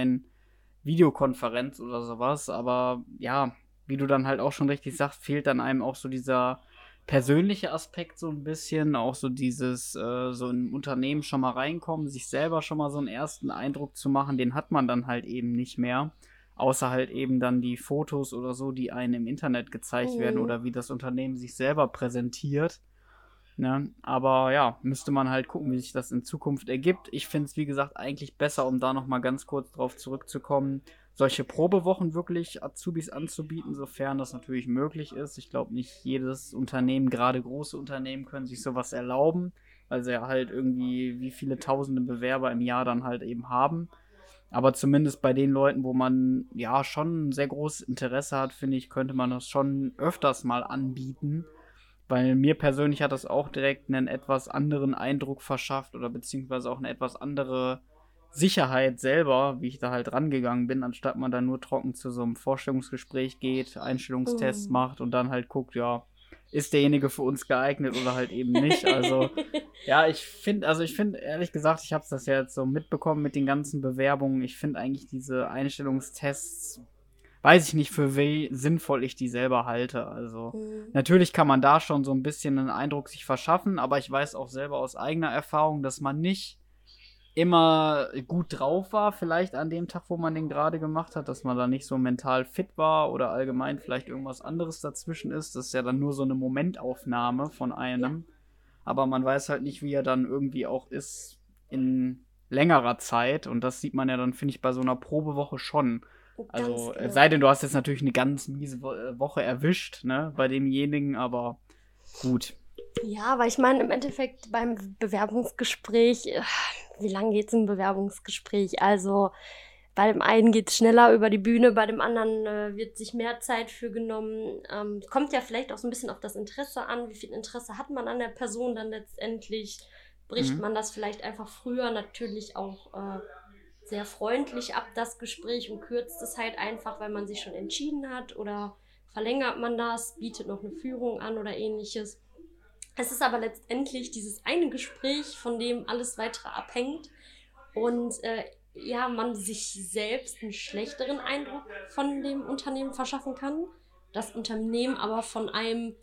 Online-Videokonferenz oder sowas. Aber ja, wie du dann halt auch schon richtig sagst, fehlt dann einem auch so dieser persönliche Aspekt so ein bisschen, auch so dieses, so in 'n Unternehmen schon mal reinkommen, sich selber schon mal so einen ersten Eindruck zu machen, den hat man dann halt eben nicht mehr, außer halt eben dann die Fotos oder so, die einem im Internet gezeigt werden Mhm. oder wie das Unternehmen sich selber präsentiert. Ne? Aber ja, müsste man halt gucken, wie sich das in Zukunft ergibt. Ich finde es, wie gesagt, eigentlich besser, um da noch mal ganz kurz drauf zurückzukommen, solche Probewochen wirklich Azubis anzubieten, sofern das natürlich möglich ist. Ich glaube, nicht jedes Unternehmen, gerade große Unternehmen, können sich sowas erlauben, weil sie ja halt irgendwie wie viele tausende Bewerber im Jahr dann halt eben haben. Aber zumindest bei den Leuten, wo man ja schon ein sehr großes Interesse hat, finde ich, könnte man das schon öfters mal anbieten, weil mir persönlich hat das auch direkt einen etwas anderen Eindruck verschafft oder beziehungsweise auch eine etwas andere Sicherheit selber, wie ich da halt rangegangen bin, anstatt man dann nur trocken zu so einem Vorstellungsgespräch geht, Einstellungstests Mhm. macht und dann halt guckt, ja, ist derjenige für uns geeignet oder halt eben nicht. Also, ja, ich finde ehrlich gesagt, ich habe das ja jetzt so mitbekommen mit den ganzen Bewerbungen. Ich finde eigentlich diese Einstellungstests, weiß ich nicht, für wie sinnvoll ich die selber halte. Also, Mhm. natürlich kann man da schon so ein bisschen 'nen Eindruck sich verschaffen, aber ich weiß auch selber aus eigener Erfahrung, dass man nicht immer gut drauf war, vielleicht an dem Tag, wo man den grade gemacht hat, dass man da nicht so mental fit war oder allgemein vielleicht irgendwas anderes dazwischen ist. Das ist ja dann nur so 'ne Momentaufnahme von Ja, einem, aber man weiß halt nicht, wie er dann irgendwie auch ist in längerer Zeit und das sieht man ja dann, finde ich, bei so 'ner Probewoche schon. ganz Also, es sei genau. denn, du hast jetzt natürlich 'ne ganz miese Woche erwischt, ne, bei demjenigen, aber gut. Ja, weil ich meine, im Endeffekt beim Bewerbungsgespräch, wie lang geht's 'n Bewerbungsgespräch? Also, bei dem einen geht's schneller über die Bühne, bei dem anderen, wird sich mehr Zeit für genommen. Kommt ja vielleicht auch so 'n bisschen auf das Interesse an. Wie viel Interesse hat man an der Person dann letztendlich? Bricht Mhm. man das vielleicht einfach früher natürlich auch, sehr freundlich ab, das Gespräch, und kürzt es halt einfach, weil man sich schon entschieden hat, oder verlängert man das, bietet noch 'ne Führung an oder Ähnliches. Es ist aber letztendlich dieses eine Gespräch, von dem alles Weitere abhängt, und ja, man sich selbst einen schlechteren Eindruck von dem Unternehmen verschaffen kann, das Unternehmen aber von einem,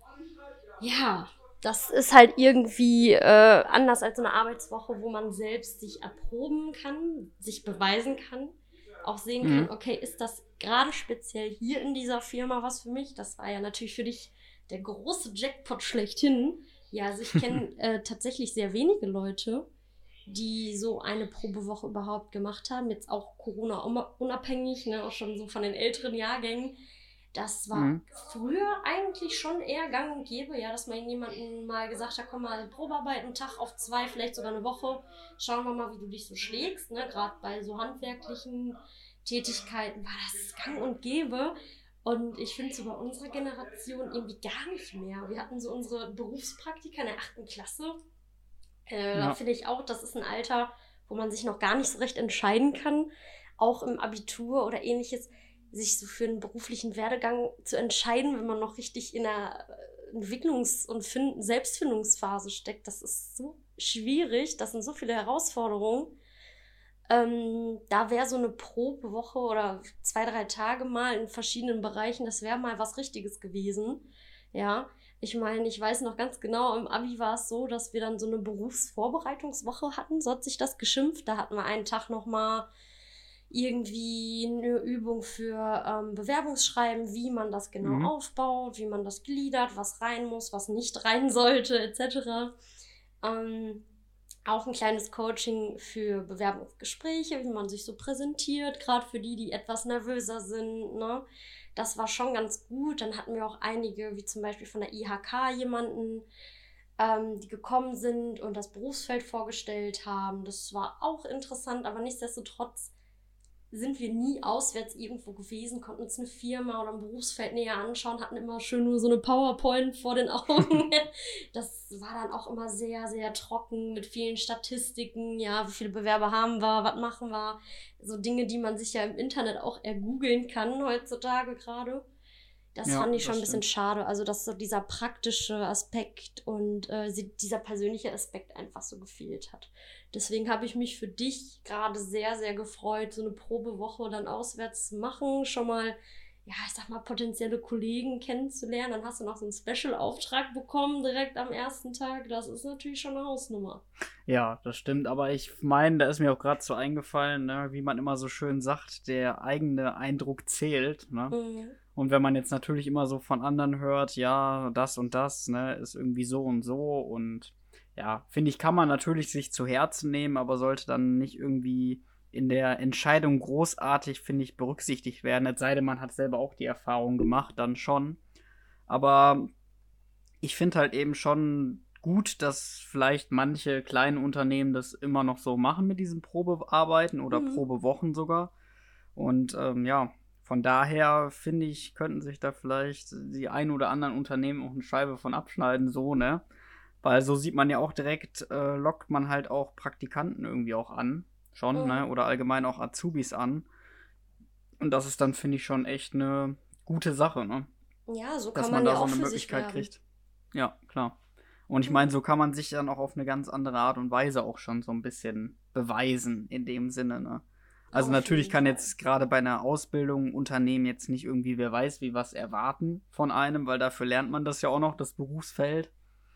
ja, das ist halt irgendwie anders als so eine Arbeitswoche, wo man selbst sich erproben kann, sich beweisen kann, auch sehen kann, Mhm. okay, ist das gerade speziell hier in dieser Firma was für mich? Das war ja natürlich für dich der große Jackpot schlechthin. Ja, also ich kenne tatsächlich sehr wenige Leute, die so eine Probewoche überhaupt gemacht haben, jetzt auch Corona unabhängig, ne, auch schon so von den älteren Jahrgängen. Das war Mhm. früher eigentlich schon eher gang und gäbe, ja, dass man jemanden mal gesagt hat, komm mal Probearbeit, einen Tag auf zwei, vielleicht sogar eine Woche, schauen wir mal, wie du dich so schlägst, ne, gerade bei so handwerklichen Tätigkeiten war das gang und gäbe. Und ich finde so bei unserer Generation irgendwie gar nicht mehr. Wir hatten so unsere Berufspraktika in der 8. Klasse. Da Ja. finde ich auch, das ist ein Alter, wo man sich noch gar nicht so recht entscheiden kann, auch im Abitur oder ähnliches, sich so für einen beruflichen Werdegang zu entscheiden, wenn man noch richtig in der Entwicklungs- und Selbstfindungsphase steckt. Das ist so schwierig, das sind so viele Herausforderungen. Da wäre so eine Probewoche oder 2, 3 Tage mal in verschiedenen Bereichen, das wäre mal was Richtiges gewesen. Ja, ich meine, ich weiß noch ganz genau, im Abi war es so, dass wir dann so eine Berufsvorbereitungswoche hatten, so hat sich das geschimpft. Da hatten wir einen Tag nochmal irgendwie eine Übung für Bewerbungsschreiben, wie man das genau Mhm. aufbaut, wie man das gliedert, was rein muss, was nicht rein sollte, etc. Ähm, auch ein kleines Coaching für Bewerbungsgespräche, wie man sich so präsentiert, gerade für die, die etwas nervöser sind, ne? Das war schon ganz gut. Dann hatten wir auch einige, wie zum Beispiel von der IHK jemanden, die gekommen sind und das Berufsfeld vorgestellt haben. Das war auch interessant, aber nichtsdestotrotz sind wir nie auswärts irgendwo gewesen, konnten uns eine Firma oder ein Berufsfeld näher anschauen, hatten immer schön nur so eine PowerPoint vor den Augen. Das war dann auch immer sehr, sehr trocken mit vielen Statistiken. Ja, wie viele Bewerber haben wir, was machen wir? So Dinge, die man sich ja im Internet auch ergoogeln kann heutzutage gerade. Das Ja, fand ich schon das ein bisschen stimmt. schade. Also, dass so dieser praktische Aspekt und dieser persönliche Aspekt einfach so gefehlt hat. Deswegen habe ich mich für dich gerade sehr, sehr gefreut, so eine Probewoche dann auswärts zu machen. Schon mal, ja, ich sag mal, potenzielle Kollegen kennenzulernen. Dann hast du noch so einen Special-Auftrag bekommen direkt am ersten Tag. Das ist natürlich schon eine Hausnummer. Ja, das stimmt, aber ich meine, da ist mir auch gerade so eingefallen, ne, wie man immer so schön sagt, der eigene Eindruck zählt, ne? Mhm. Und wenn man jetzt natürlich immer so von anderen hört, ja, das und das, ne, ist irgendwie so und so und ja, finde ich, kann man natürlich sich zu Herzen nehmen, aber sollte dann nicht irgendwie in der Entscheidung großartig, finde ich, berücksichtigt werden. Es sei denn, man hat selber auch die Erfahrung gemacht, dann schon. Aber ich finde halt eben schon gut, dass vielleicht manche kleinen Unternehmen das immer noch so machen mit diesen Probearbeiten oder Mhm. Probewochen sogar. Und ja, von daher finde ich, könnten sich da vielleicht die ein oder anderen Unternehmen auch eine Scheibe von abschneiden, so, ne? Weil so sieht man ja auch direkt, lockt man halt auch Praktikanten irgendwie auch an, schon, Mhm. ne? Oder allgemein auch Azubis an. Und das ist dann, finde ich, schon echt eine gute Sache, ne? Ja, so Dass kann man man da ja so auch eine für sich Möglichkeit werben. kriegt. Ja, klar. Und ich meine, so kann man sich dann auch auf eine ganz andere Art und Weise auch schon so ein bisschen beweisen in dem Sinne, ne? Also, Auf natürlich jeden kann Fall. jetzt gerade bei einer Ausbildung 'n Unternehmen jetzt nicht irgendwie, wer weiß wie, was erwarten von einem, weil dafür lernt man das ja auch noch, das Berufsfeld.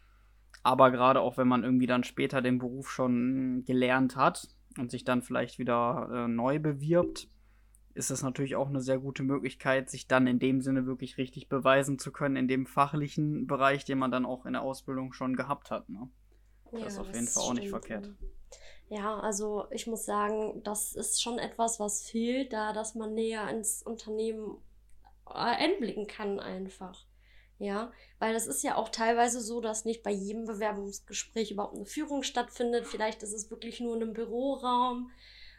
Aber gerade auch, wenn man irgendwie dann später den Beruf schon gelernt hat und sich dann vielleicht wieder, neu bewirbt, ist das natürlich auch eine sehr gute Möglichkeit, sich dann in dem Sinne wirklich richtig beweisen zu können in dem fachlichen Bereich, den man dann auch in der Ausbildung schon gehabt hat, ne? Das ist Ja, auf jeden Fall das auch nicht stimmt verkehrt. wohl. Ja, also ich muss sagen, das ist schon etwas, was fehlt, da dass man näher ins Unternehmen einblicken kann einfach. Ja, weil das ist ja auch teilweise so, dass nicht bei jedem Bewerbungsgespräch überhaupt eine Führung stattfindet. Vielleicht ist es wirklich nur in einem Büroraum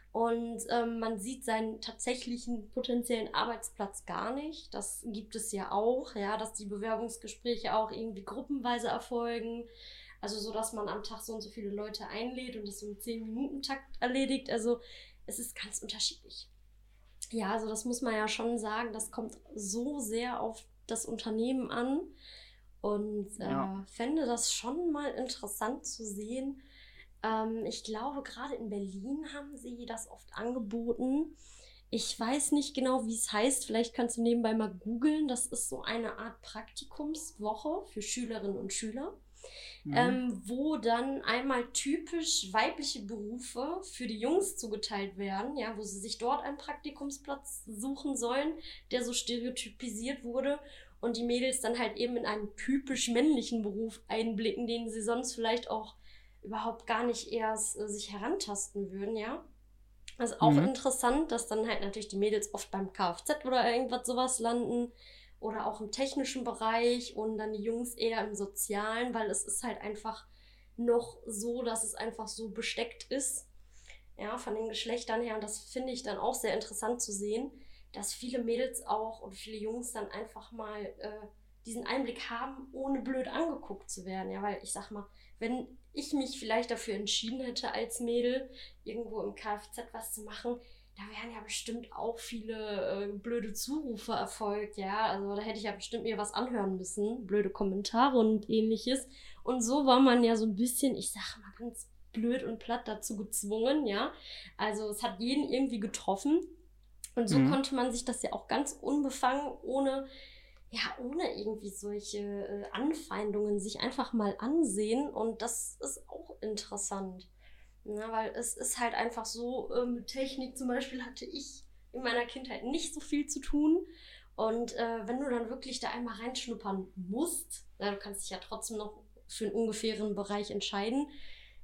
und man sieht seinen tatsächlichen potenziellen Arbeitsplatz gar nicht. Das gibt es ja auch, ja, dass die Bewerbungsgespräche auch irgendwie gruppenweise erfolgen. Also so, dass man am Tag so und so viele Leute einlädt und das so im 10-Minuten-Takt erledigt. Also es ist ganz unterschiedlich. Ja, also das muss man ja schon sagen, das kommt so sehr auf das Unternehmen an und Ja. fände das schon mal interessant zu sehen. Ich glaube, gerade in Berlin haben sie das oft angeboten. Ich weiß nicht genau, wie es heißt. Vielleicht kannst du nebenbei mal googeln. Das ist so eine Art Praktikumswoche für Schülerinnen und Schüler, Mhm. wo dann einmal typisch weibliche Berufe für die Jungs zugeteilt werden, ja, wo sie sich dort einen Praktikumsplatz suchen sollen, der so stereotypisiert wurde und die Mädels dann halt eben in einen typisch männlichen Beruf einblicken, den sie sonst vielleicht auch überhaupt gar nicht erst sich herantasten würden, ja. Also auch Mhm. interessant, dass dann halt natürlich die Mädels oft beim Kfz oder irgendwas sowas landen oder auch im technischen Bereich und dann die Jungs eher im Sozialen, weil es ist halt einfach noch so, dass es einfach so besteckt ist, ja, von den Geschlechtern her. Und das finde ich dann auch sehr interessant zu sehen, dass viele Mädels auch und viele Jungs dann einfach mal diesen Einblick haben, ohne blöd angeguckt zu werden. Ja, weil ich sag mal, wenn ich mich vielleicht dafür entschieden hätte, als Mädel irgendwo im Kfz was zu machen, da wären ja bestimmt auch viele blöde Zurufe erfolgt, ja. Also da hätte ich ja bestimmt mir was anhören müssen, blöde Kommentare und ähnliches. Und so war man ja so ein bisschen, ich sag mal ganz blöd und platt dazu gezwungen, ja. Also es hat jeden irgendwie getroffen. Und so Mhm. konnte man sich das ja auch ganz unbefangen, ohne irgendwie solche Anfeindungen sich einfach mal ansehen. Und das ist auch interessant. Ja, weil es ist halt einfach so, mit Technik zum Beispiel hatte ich in meiner Kindheit nicht so viel zu tun. Und wenn du dann wirklich da einmal reinschnuppern musst, na, du kannst dich ja trotzdem noch für einen ungefähren Bereich entscheiden,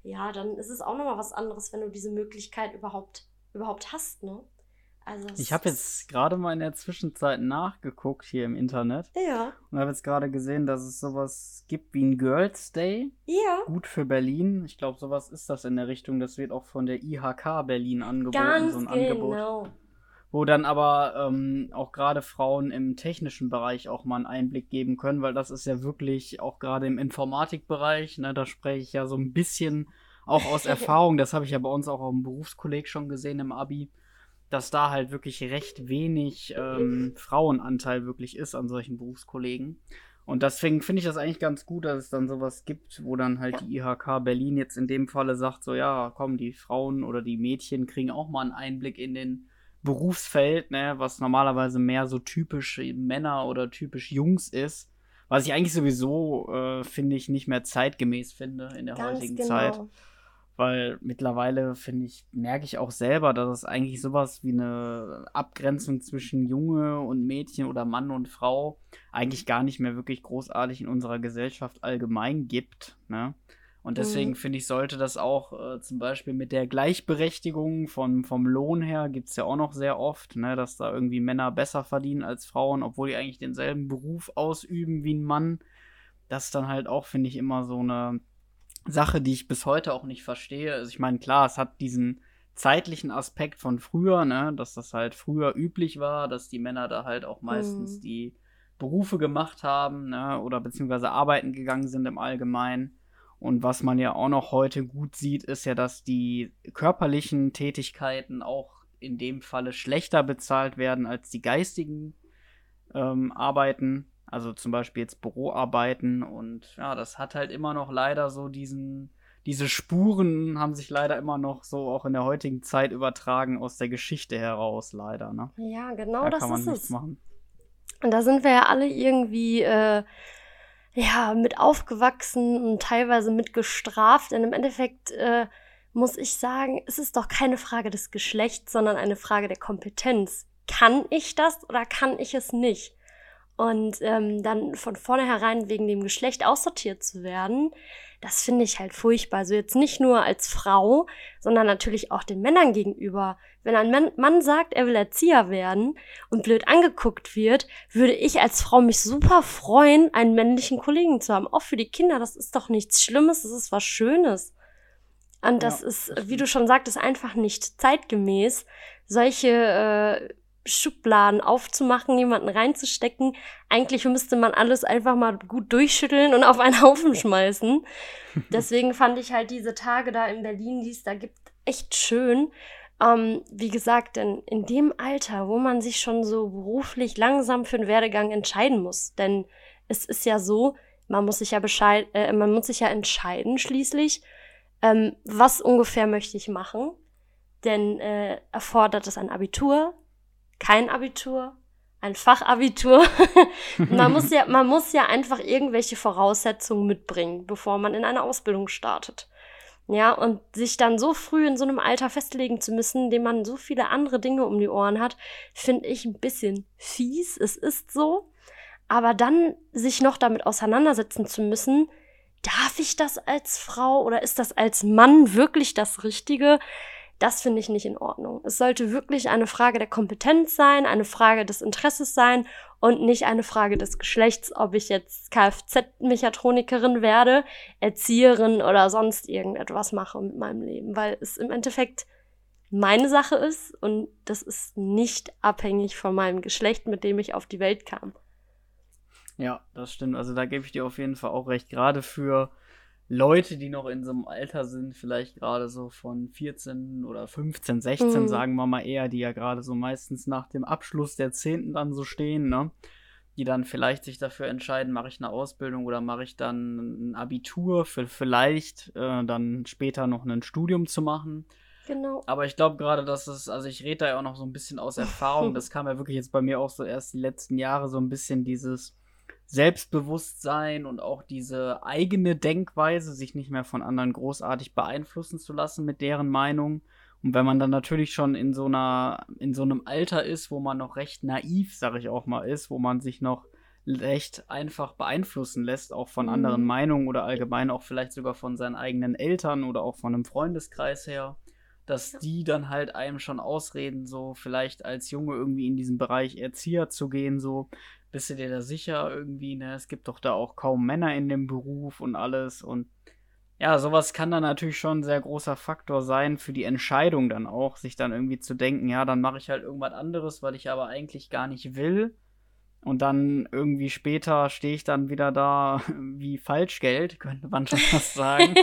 ja, dann ist es auch nochmal was anderes, wenn du diese Möglichkeit überhaupt hast, ne? Also Ich es habe ist, jetzt gerade mal in der Zwischenzeit nachgeguckt hier im Internet ja, und habe jetzt gerade gesehen, dass es sowas gibt wie ein Girls Day. ja, Gut für Berlin. Ich glaube, sowas ist das in der Richtung. Das wird auch von der IHK Berlin angeboten, so ganz ein Angebot. genau. Wo dann aber auch gerade Frauen im technischen Bereich auch mal einen Einblick geben können, weil das ist ja wirklich auch gerade im Informatikbereich, ne, da spreche ich ja so ein bisschen auch aus Erfahrung, das habe ich ja bei uns auch auf dem Berufskolleg schon gesehen im Abi, dass da halt wirklich recht wenig Frauenanteil wirklich ist an solchen Berufskollegen. Und deswegen finde ich das eigentlich ganz gut, dass es dann sowas gibt, wo dann halt Ja, die IHK Berlin jetzt in dem Falle sagt, so ja, komm, die Frauen oder die Mädchen kriegen auch mal einen Einblick in den Berufsfeld, ne, was normalerweise mehr so typisch Männer oder typisch Jungs ist. Was ich eigentlich sowieso, finde ich, nicht mehr zeitgemäß finde in der ganz heutigen Zeit. genau. Weil mittlerweile, finde ich, merke ich auch selber, dass es eigentlich sowas wie eine Abgrenzung zwischen Junge und Mädchen oder Mann und Frau eigentlich gar nicht mehr wirklich großartig in unserer Gesellschaft allgemein gibt. Ne? Und deswegen Mhm. finde ich, sollte das auch zum Beispiel mit der Gleichberechtigung vom Lohn her gibt es ja auch noch sehr oft, ne, dass da irgendwie Männer besser verdienen als Frauen, obwohl die eigentlich denselben Beruf ausüben wie ein Mann. Das ist dann halt auch, finde ich, immer so eine Sache, die ich bis heute auch nicht verstehe. Also ich meine, klar, es hat diesen zeitlichen Aspekt von früher, ne, dass das halt früher üblich war, dass die Männer da halt auch meistens Mhm. die Berufe gemacht haben, ne, oder beziehungsweise arbeiten gegangen sind im Allgemeinen. Und was man ja auch noch heute gut sieht, ist ja, dass die körperlichen Tätigkeiten auch in dem Falle schlechter bezahlt werden als die geistigen Arbeiten, also zum Beispiel jetzt Büroarbeiten und ja, das hat halt immer noch leider so diese Spuren haben sich leider immer noch so auch in der heutigen Zeit übertragen aus der Geschichte heraus, leider, ne? Ja, genau Da kann das man ist nichts es. machen. Und da sind wir ja alle irgendwie, ja, mit aufgewachsen und teilweise mit gestraft. Denn im Endeffekt muss ich sagen, es ist doch keine Frage des Geschlechts, sondern eine Frage der Kompetenz. Kann ich das oder kann ich es nicht? Und dann von vornherein wegen dem Geschlecht aussortiert zu werden, das finde ich halt furchtbar. Also jetzt nicht nur als Frau, sondern natürlich auch den Männern gegenüber. Wenn ein Mann sagt, er will Erzieher werden und blöd angeguckt wird, würde ich als Frau mich super freuen, einen männlichen Kollegen zu haben. Auch für die Kinder, das ist doch nichts Schlimmes, das ist was Schönes. Und das Ja, ist, das wie du stimmt. schon sagtest, einfach nicht zeitgemäß, solche Schubladen aufzumachen, jemanden reinzustecken. Eigentlich müsste man alles einfach mal gut durchschütteln und auf einen Haufen schmeißen. Deswegen fand ich halt diese Tage da in Berlin, die es da gibt, echt schön. Wie gesagt, denn in dem Alter, wo man sich schon so beruflich langsam für einen Werdegang entscheiden muss, denn es ist ja so, man muss sich ja entscheiden schließlich, was ungefähr möchte ich machen, denn erfordert es ein Abitur, kein Abitur, ein Fachabitur. Man muss ja einfach irgendwelche Voraussetzungen mitbringen, bevor man in eine Ausbildung startet. Ja, und sich dann so früh in so einem Alter festlegen zu müssen, dem man so viele andere Dinge um die Ohren hat, finde ich ein bisschen fies. Es ist so. Aber dann sich noch damit auseinandersetzen zu müssen, darf ich das als Frau oder ist das als Mann wirklich das Richtige? Das finde ich nicht in Ordnung. Es sollte wirklich eine Frage der Kompetenz sein, eine Frage des Interesses sein und nicht eine Frage des Geschlechts, ob ich jetzt Kfz-Mechatronikerin werde, Erzieherin oder sonst irgendetwas mache mit meinem Leben, weil es im Endeffekt meine Sache ist und das ist nicht abhängig von meinem Geschlecht, mit dem ich auf die Welt kam. Ja, das stimmt. Also da gebe ich dir auf jeden Fall auch recht. Gerade für Leute, die noch in so einem Alter sind, vielleicht gerade so von 14 oder 15, 16, Mm, sagen wir mal eher, die ja gerade so meistens nach dem Abschluss der 10. dann so stehen, ne? Die dann vielleicht sich dafür entscheiden, mache ich eine Ausbildung oder mache ich dann ein Abitur für vielleicht dann später noch ein Studium zu machen. genau. Aber ich glaube gerade, dass es, also ich rede da ja auch noch so ein bisschen aus Erfahrung, das kam ja wirklich jetzt bei mir auch so erst die letzten Jahre so ein bisschen dieses Selbstbewusstsein und auch diese eigene Denkweise, sich nicht mehr von anderen großartig beeinflussen zu lassen mit deren Meinung. Und wenn man dann natürlich schon in so einem Alter ist, wo man noch recht naiv, sag ich auch mal, ist, wo man sich noch recht einfach beeinflussen lässt, auch von anderen Meinungen oder allgemein auch vielleicht sogar von seinen eigenen Eltern oder auch von einem Freundeskreis her, dass die dann halt einem schon ausreden, so vielleicht als Junge irgendwie in diesen Bereich Erzieher zu gehen, so, bist du dir da sicher irgendwie, ne? Es gibt doch da auch kaum Männer in dem Beruf und alles. Und ja, sowas kann dann natürlich schon 'n sehr großer Faktor sein für die Entscheidung dann auch, sich dann irgendwie zu denken: „Ja, dann mache ich halt irgendwas anderes, weil ich aber eigentlich gar nicht will.“ Und dann irgendwie später stehe ich dann wieder da wie Falschgeld, könnte man schon fast sagen.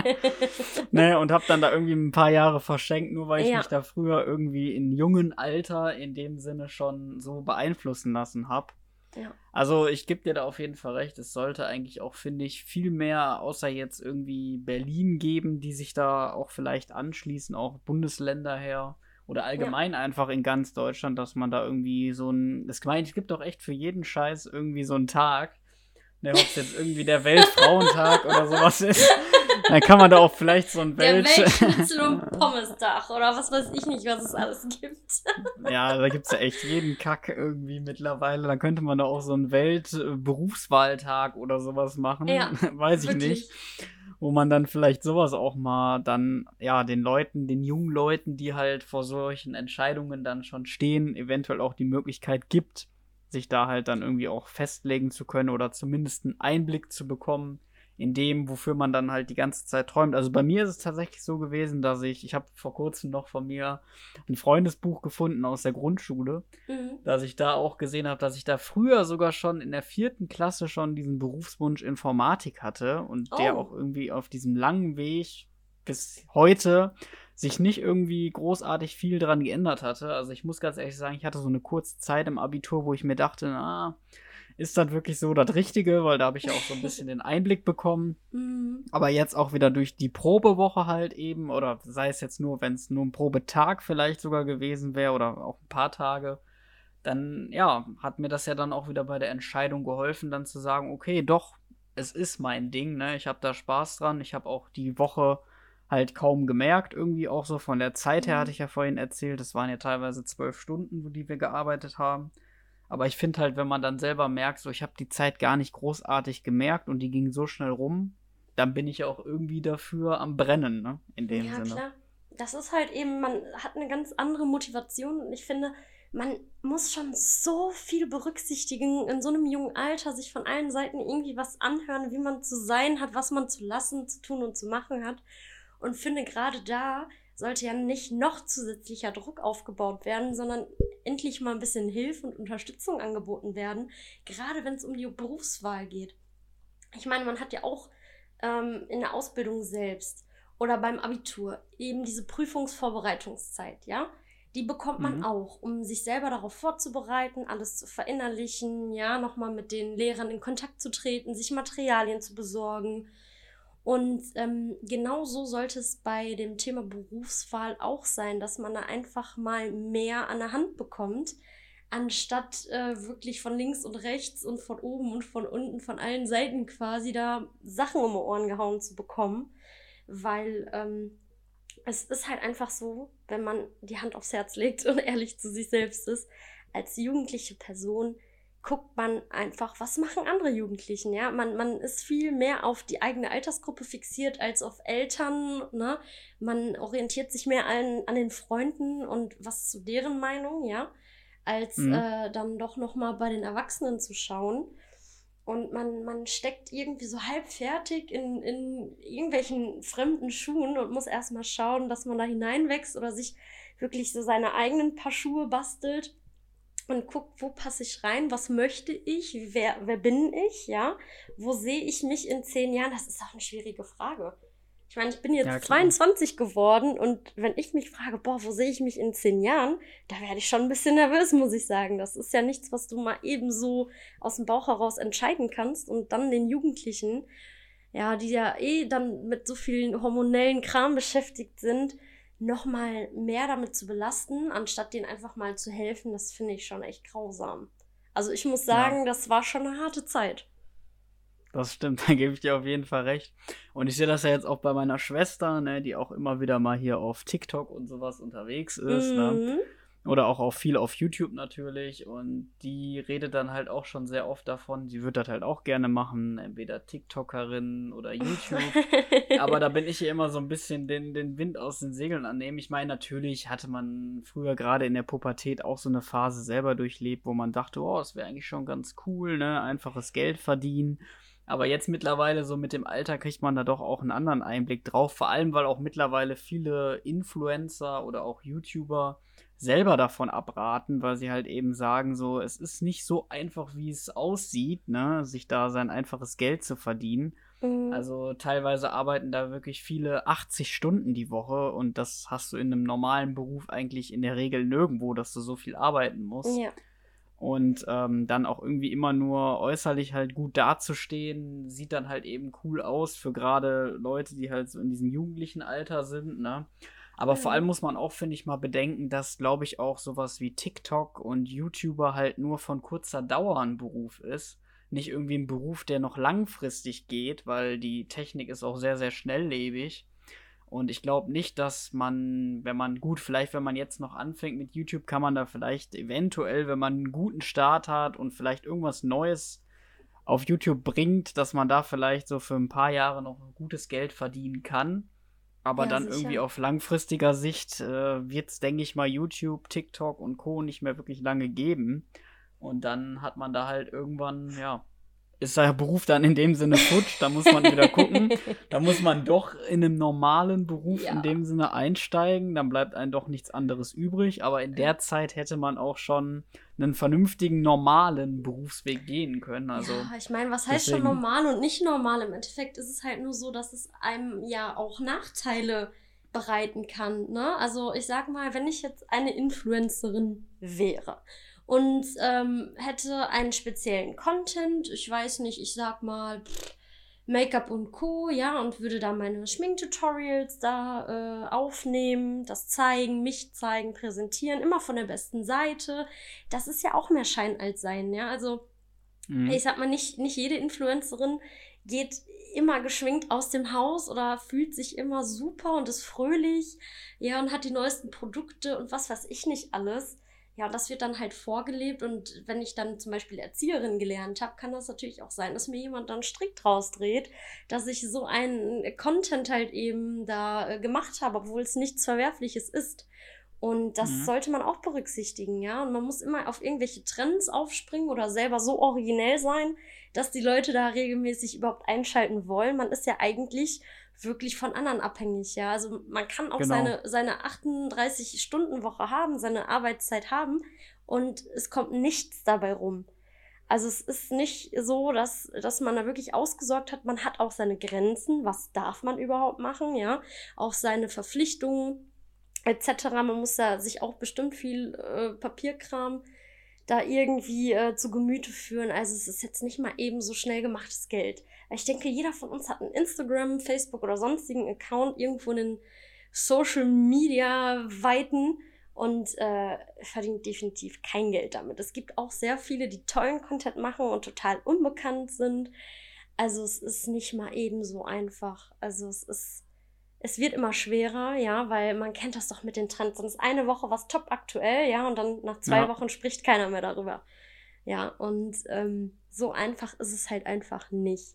Ne, und habe dann da irgendwie ein paar Jahre verschenkt, nur weil ich mich Ja, da früher irgendwie in jungen Alter in dem Sinne schon so beeinflussen lassen habe. ja, Also, ich gebe dir da auf jeden Fall recht. Es sollte eigentlich auch, finde ich, viel mehr außer jetzt irgendwie Berlin geben, die sich da auch vielleicht anschließen, auch Bundesländer her oder ja. allgemein einfach in ganz Deutschland, dass man da irgendwie so 'n es meine, es gibt doch echt für jeden Scheiß irgendwie so 'n Tag, ne, ob's jetzt irgendwie der Weltfrauentag oder so was ist. Dann kann man da auch vielleicht so 'n Der Welt Weltschnitzel- und Pommestag oder was weiß ich nicht, was es alles gibt. Ja, da gibt's ja echt jeden Kack irgendwie mittlerweile. Da könnte man da auch so 'n Berufswahltag oder so was machen, Ja, weiß ich nicht. wirklich. Wo man dann vielleicht so was auch mal dann, ja, den Leuten, den jungen Leuten, die halt vor solchen Entscheidungen dann schon stehen, eventuell auch die Möglichkeit gibt, sich da halt dann irgendwie auch festlegen zu können oder zumindest 'n Einblick zu bekommen in dem, wofür man dann halt die ganze Zeit träumt. Also, bei mir ist es tatsächlich so gewesen, dass ich habe vor Kurzem noch von mir 'n Freundesbuch gefunden aus der Grundschule, Mhm. dass ich da auch gesehen habe, dass ich da früher sogar schon in der 4. Klasse schon diesen Berufswunsch Informatik hatte und der auch Oh. irgendwie auf diesem langen Weg bis heute sich nicht irgendwie großartig viel dran geändert hatte. Also, ich muss ganz ehrlich sagen, ich hatte so 'ne kurze Zeit im Abitur, wo ich mir dachte: „Ah, ist das wirklich so das Richtige?“ Weil da habe ich ja auch so 'n bisschen den Einblick bekommen. Mhm. Aber jetzt auch wieder durch die Probewoche halt eben oder sei es jetzt nur, wenn's nur 'n Probetag vielleicht sogar gewesen wäre oder auch 'n paar Tage, dann, ja, hat mir das ja dann auch wieder bei der Entscheidung geholfen, dann zu sagen: „Okay, doch, es ist mein Ding, ne? Ich habe da Spaß dran.“ Ich habe auch die Woche halt kaum gemerkt, irgendwie auch so von der Zeit her, hatte Mhm. ich ja vorhin erzählt. Das waren ja teilweise 12 Stunden, wo die wir gearbeitet haben. Aber ich finde halt, wenn man dann selber merkt, so, ich habe die Zeit gar nicht großartig gemerkt und die ging so schnell rum, dann bin ich ja auch irgendwie dafür am Brennen, ne, in dem Ja, Sinne. klar. Das ist halt eben, man hat eine ganz andere Motivation und ich finde, man muss schon so viel berücksichtigen in so einem jungen Alter, sich von allen Seiten irgendwie was anhören, wie man zu sein hat, was man zu lassen, zu tun und zu machen hat. Und finde, gerade da sollte ja nicht noch zusätzlicher Druck aufgebaut werden, sondern endlich mal ein bisschen Hilfe und Unterstützung angeboten werden, gerade wenn es um die Berufswahl geht. Ich meine, man hat ja auch in der Ausbildung selbst oder beim Abitur eben diese Prüfungsvorbereitungszeit, ja? Die bekommt man Mhm. auch, um sich selber darauf vorzubereiten, alles zu verinnerlichen, ja, nochmal mit den Lehrern in Kontakt zu treten, sich Materialien zu besorgen. Und genau so sollte es bei dem Thema Berufswahl auch sein, dass man da einfach mal mehr an der Hand bekommt, anstatt wirklich von links und rechts und von oben und von unten, von allen Seiten quasi da Sachen um die Ohren gehauen zu bekommen. Weil es ist halt einfach so, wenn man die Hand aufs Herz legt und ehrlich zu sich selbst ist, als jugendliche Person guckt man einfach, was machen andere Jugendlichen, ja? Man ist viel mehr auf die eigene Altersgruppe fixiert als auf Eltern, ne? Man orientiert sich mehr an den Freunden und was ist so deren Meinung, ja? Als Mhm. dann doch nochmal bei den Erwachsenen zu schauen. Und man steckt irgendwie so halb fertig in irgendwelchen fremden Schuhen und muss erstmal schauen, dass man da hineinwächst oder sich wirklich so seine eigenen Paar Schuhe bastelt und guckt, wo passe ich rein, was möchte ich, wer bin ich, ja? Wo sehe ich mich in 10 Jahren? Das ist auch eine schwierige Frage. Ich meine, ich bin Ja, jetzt klar. 22 geworden und wenn ich mich frage, boah, wo sehe ich mich in 10 Jahren, da werde ich schon ein bisschen nervös, muss ich sagen. Das ist ja nichts, was du mal eben so aus dem Bauch heraus entscheiden kannst und dann den Jugendlichen, ja, die ja eh dann mit so vielen hormonellen Kram beschäftigt sind, nochmal mehr damit zu belasten, anstatt denen einfach mal zu helfen, das finde ich schon echt grausam. Also ich muss Ja, sagen, das war schon eine harte Zeit. das stimmt, da gebe ich dir auf jeden Fall recht. Und ich sehe das ja jetzt auch bei meiner Schwester, ne, die auch immer wieder mal hier auf TikTok und so was unterwegs ist, ne? Mhm. Oder auch viel auf YouTube natürlich. Und die redet dann halt auch schon sehr oft davon. Sie wird das halt auch gerne machen, entweder TikTokerin oder YouTube. Aber da bin ich ja immer so ein bisschen den Wind aus den Segeln annehmen. Ich meine, natürlich hatte man früher gerade in der Pubertät auch so eine Phase selber durchlebt, wo man dachte, oh, es wäre eigentlich schon ganz cool, ne? Einfaches Geld verdienen. Aber jetzt mittlerweile so mit dem Alter kriegt man da doch auch einen anderen Einblick drauf. Vor allem, weil auch mittlerweile viele Influencer oder auch YouTuber selber davon abraten, weil sie halt eben sagen, so, es ist nicht so einfach, wie es aussieht, ne, sich da sein einfaches Geld zu verdienen. Mhm. Also teilweise arbeiten da wirklich viele 80 Stunden die Woche und das hast du in einem normalen Beruf eigentlich in der Regel nirgendwo, dass du so viel arbeiten musst. Ja. Und dann auch irgendwie immer nur äußerlich halt gut dazustehen, sieht dann halt eben cool aus für gerade Leute, die halt so in diesem jugendlichen Alter sind, ne? Aber vor Ja. allem muss man auch, finde ich, mal bedenken, dass, glaube ich, auch sowas wie TikTok und YouTuber halt nur von kurzer Dauer ein Beruf ist. Nicht irgendwie ein Beruf, der noch langfristig geht, weil die Technik ist auch sehr, sehr schnelllebig. Und ich glaube nicht, dass man, vielleicht, wenn man jetzt noch anfängt mit YouTube, kann man da vielleicht eventuell, wenn man einen guten Start hat und vielleicht irgendwas Neues auf YouTube bringt, dass man da vielleicht so für ein paar Jahre noch gutes Geld verdienen kann. Aber Ja, dann irgendwie sicher. auf langfristiger Sicht wird es, denke ich mal, YouTube, TikTok und Co. nicht mehr wirklich lange geben. Und dann hat man da halt irgendwann, ja, ist der Beruf dann in dem Sinne futsch, da muss man wieder gucken. Da muss man doch in einem normalen Beruf in Ja. dem Sinne einsteigen, dann bleibt einem doch nichts anderes übrig. Aber in Ja. der Zeit hätte man auch schon einen vernünftigen, normalen Berufsweg gehen können. Also Ja, ich meine, was heißt schon deswegen, normal und nicht normal? Im Endeffekt ist es halt nur so, dass es einem ja auch Nachteile bereiten kann, ne? Also ich sag mal, wenn ich jetzt eine Influencerin wäre und hätte einen speziellen Content, ich weiß nicht, ich sag mal Make-up und Co., ja, und würde da meine Schminktutorials da aufnehmen, das zeigen, mich zeigen, präsentieren, immer von der besten Seite. Das ist ja auch mehr Schein als Sein, ja, also mhm. ich sag mal, nicht jede Influencerin geht immer geschminkt aus dem Haus oder fühlt sich immer super und ist fröhlich, ja, und hat die neuesten Produkte und was weiß ich nicht alles. Ja, und das wird dann halt vorgelebt und wenn ich dann zum Beispiel Erzieherin gelernt habe, kann das natürlich auch sein, dass mir jemand dann einen Strick draus dreht, dass ich so einen Content halt eben da gemacht habe, obwohl es nichts Verwerfliches ist. Und das Mhm. sollte man auch berücksichtigen, ja. Und man muss immer auf irgendwelche Trends aufspringen oder selber so originell sein, dass die Leute da regelmäßig überhaupt einschalten wollen. Man ist ja eigentlich wirklich von anderen abhängig, ja. Also man kann auch Genau. seine 38-Stunden-Woche haben, seine Arbeitszeit haben und es kommt nichts dabei rum. Also es ist nicht so, dass man da wirklich ausgesorgt hat. Man hat auch seine Grenzen. Was darf man überhaupt machen, ja? Auch seine Verpflichtungen etc. Man muss da sich auch bestimmt viel Papierkram da irgendwie zu Gemüte führen. Also es ist jetzt nicht mal eben so schnell gemachtes Geld. Ich denke, jeder von uns hat einen Instagram, Facebook oder sonstigen Account irgendwo in den Social Media Weiten und verdient definitiv kein Geld damit. Es gibt auch sehr viele, die tollen Content machen und total unbekannt sind. Also es ist nicht mal eben so einfach. Also es wird immer schwerer, ja, weil man kennt das doch mit den Trends. Dann ist eine Woche was top aktuell, ja, und dann nach 2 Wochen Ja. spricht keiner mehr darüber. Ja, und so einfach ist es halt einfach nicht.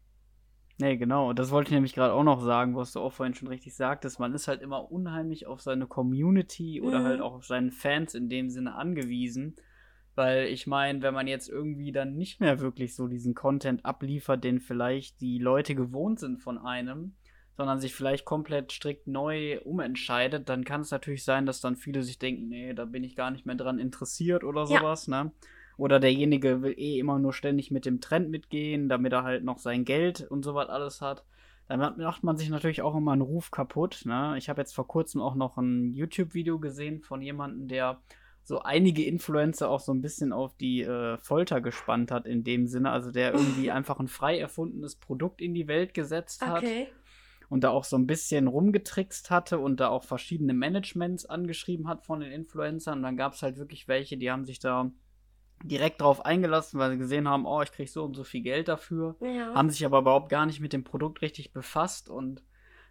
Nee, genau. Das wollte ich nämlich gerade auch noch sagen, was du auch vorhin schon richtig sagtest. Man ist halt immer unheimlich auf seine Community oder halt Mhm. auch auf seinen Fans in dem Sinne angewiesen. Weil ich meine, wenn man jetzt irgendwie dann nicht mehr wirklich so diesen Content abliefert, den vielleicht die Leute gewohnt sind von einem, sondern sich vielleicht komplett strikt neu umentscheidet, dann kann es natürlich sein, dass dann viele sich denken, nee, da bin ich gar nicht mehr dran interessiert oder Ja, sowas, ne? Oder derjenige will eh immer nur ständig mit dem Trend mitgehen, damit er halt noch sein Geld und sowas alles hat. Dann macht man sich natürlich auch immer einen Ruf kaputt, ne? Ich habe jetzt vor kurzem auch noch ein YouTube-Video gesehen von jemandem, der so einige Influencer auch so ein bisschen auf die Folter gespannt hat in dem Sinne. Also der irgendwie einfach ein frei erfundenes Produkt in die Welt gesetzt hat okay. und da auch so ein bisschen rumgetrickst hatte und da auch verschiedene Managements angeschrieben hat von den Influencern. Und dann gab es halt wirklich welche, die haben sich da direkt drauf eingelassen, weil sie gesehen haben, oh, ich krieg so und so viel Geld dafür, Ja. haben sich aber überhaupt gar nicht mit dem Produkt richtig befasst und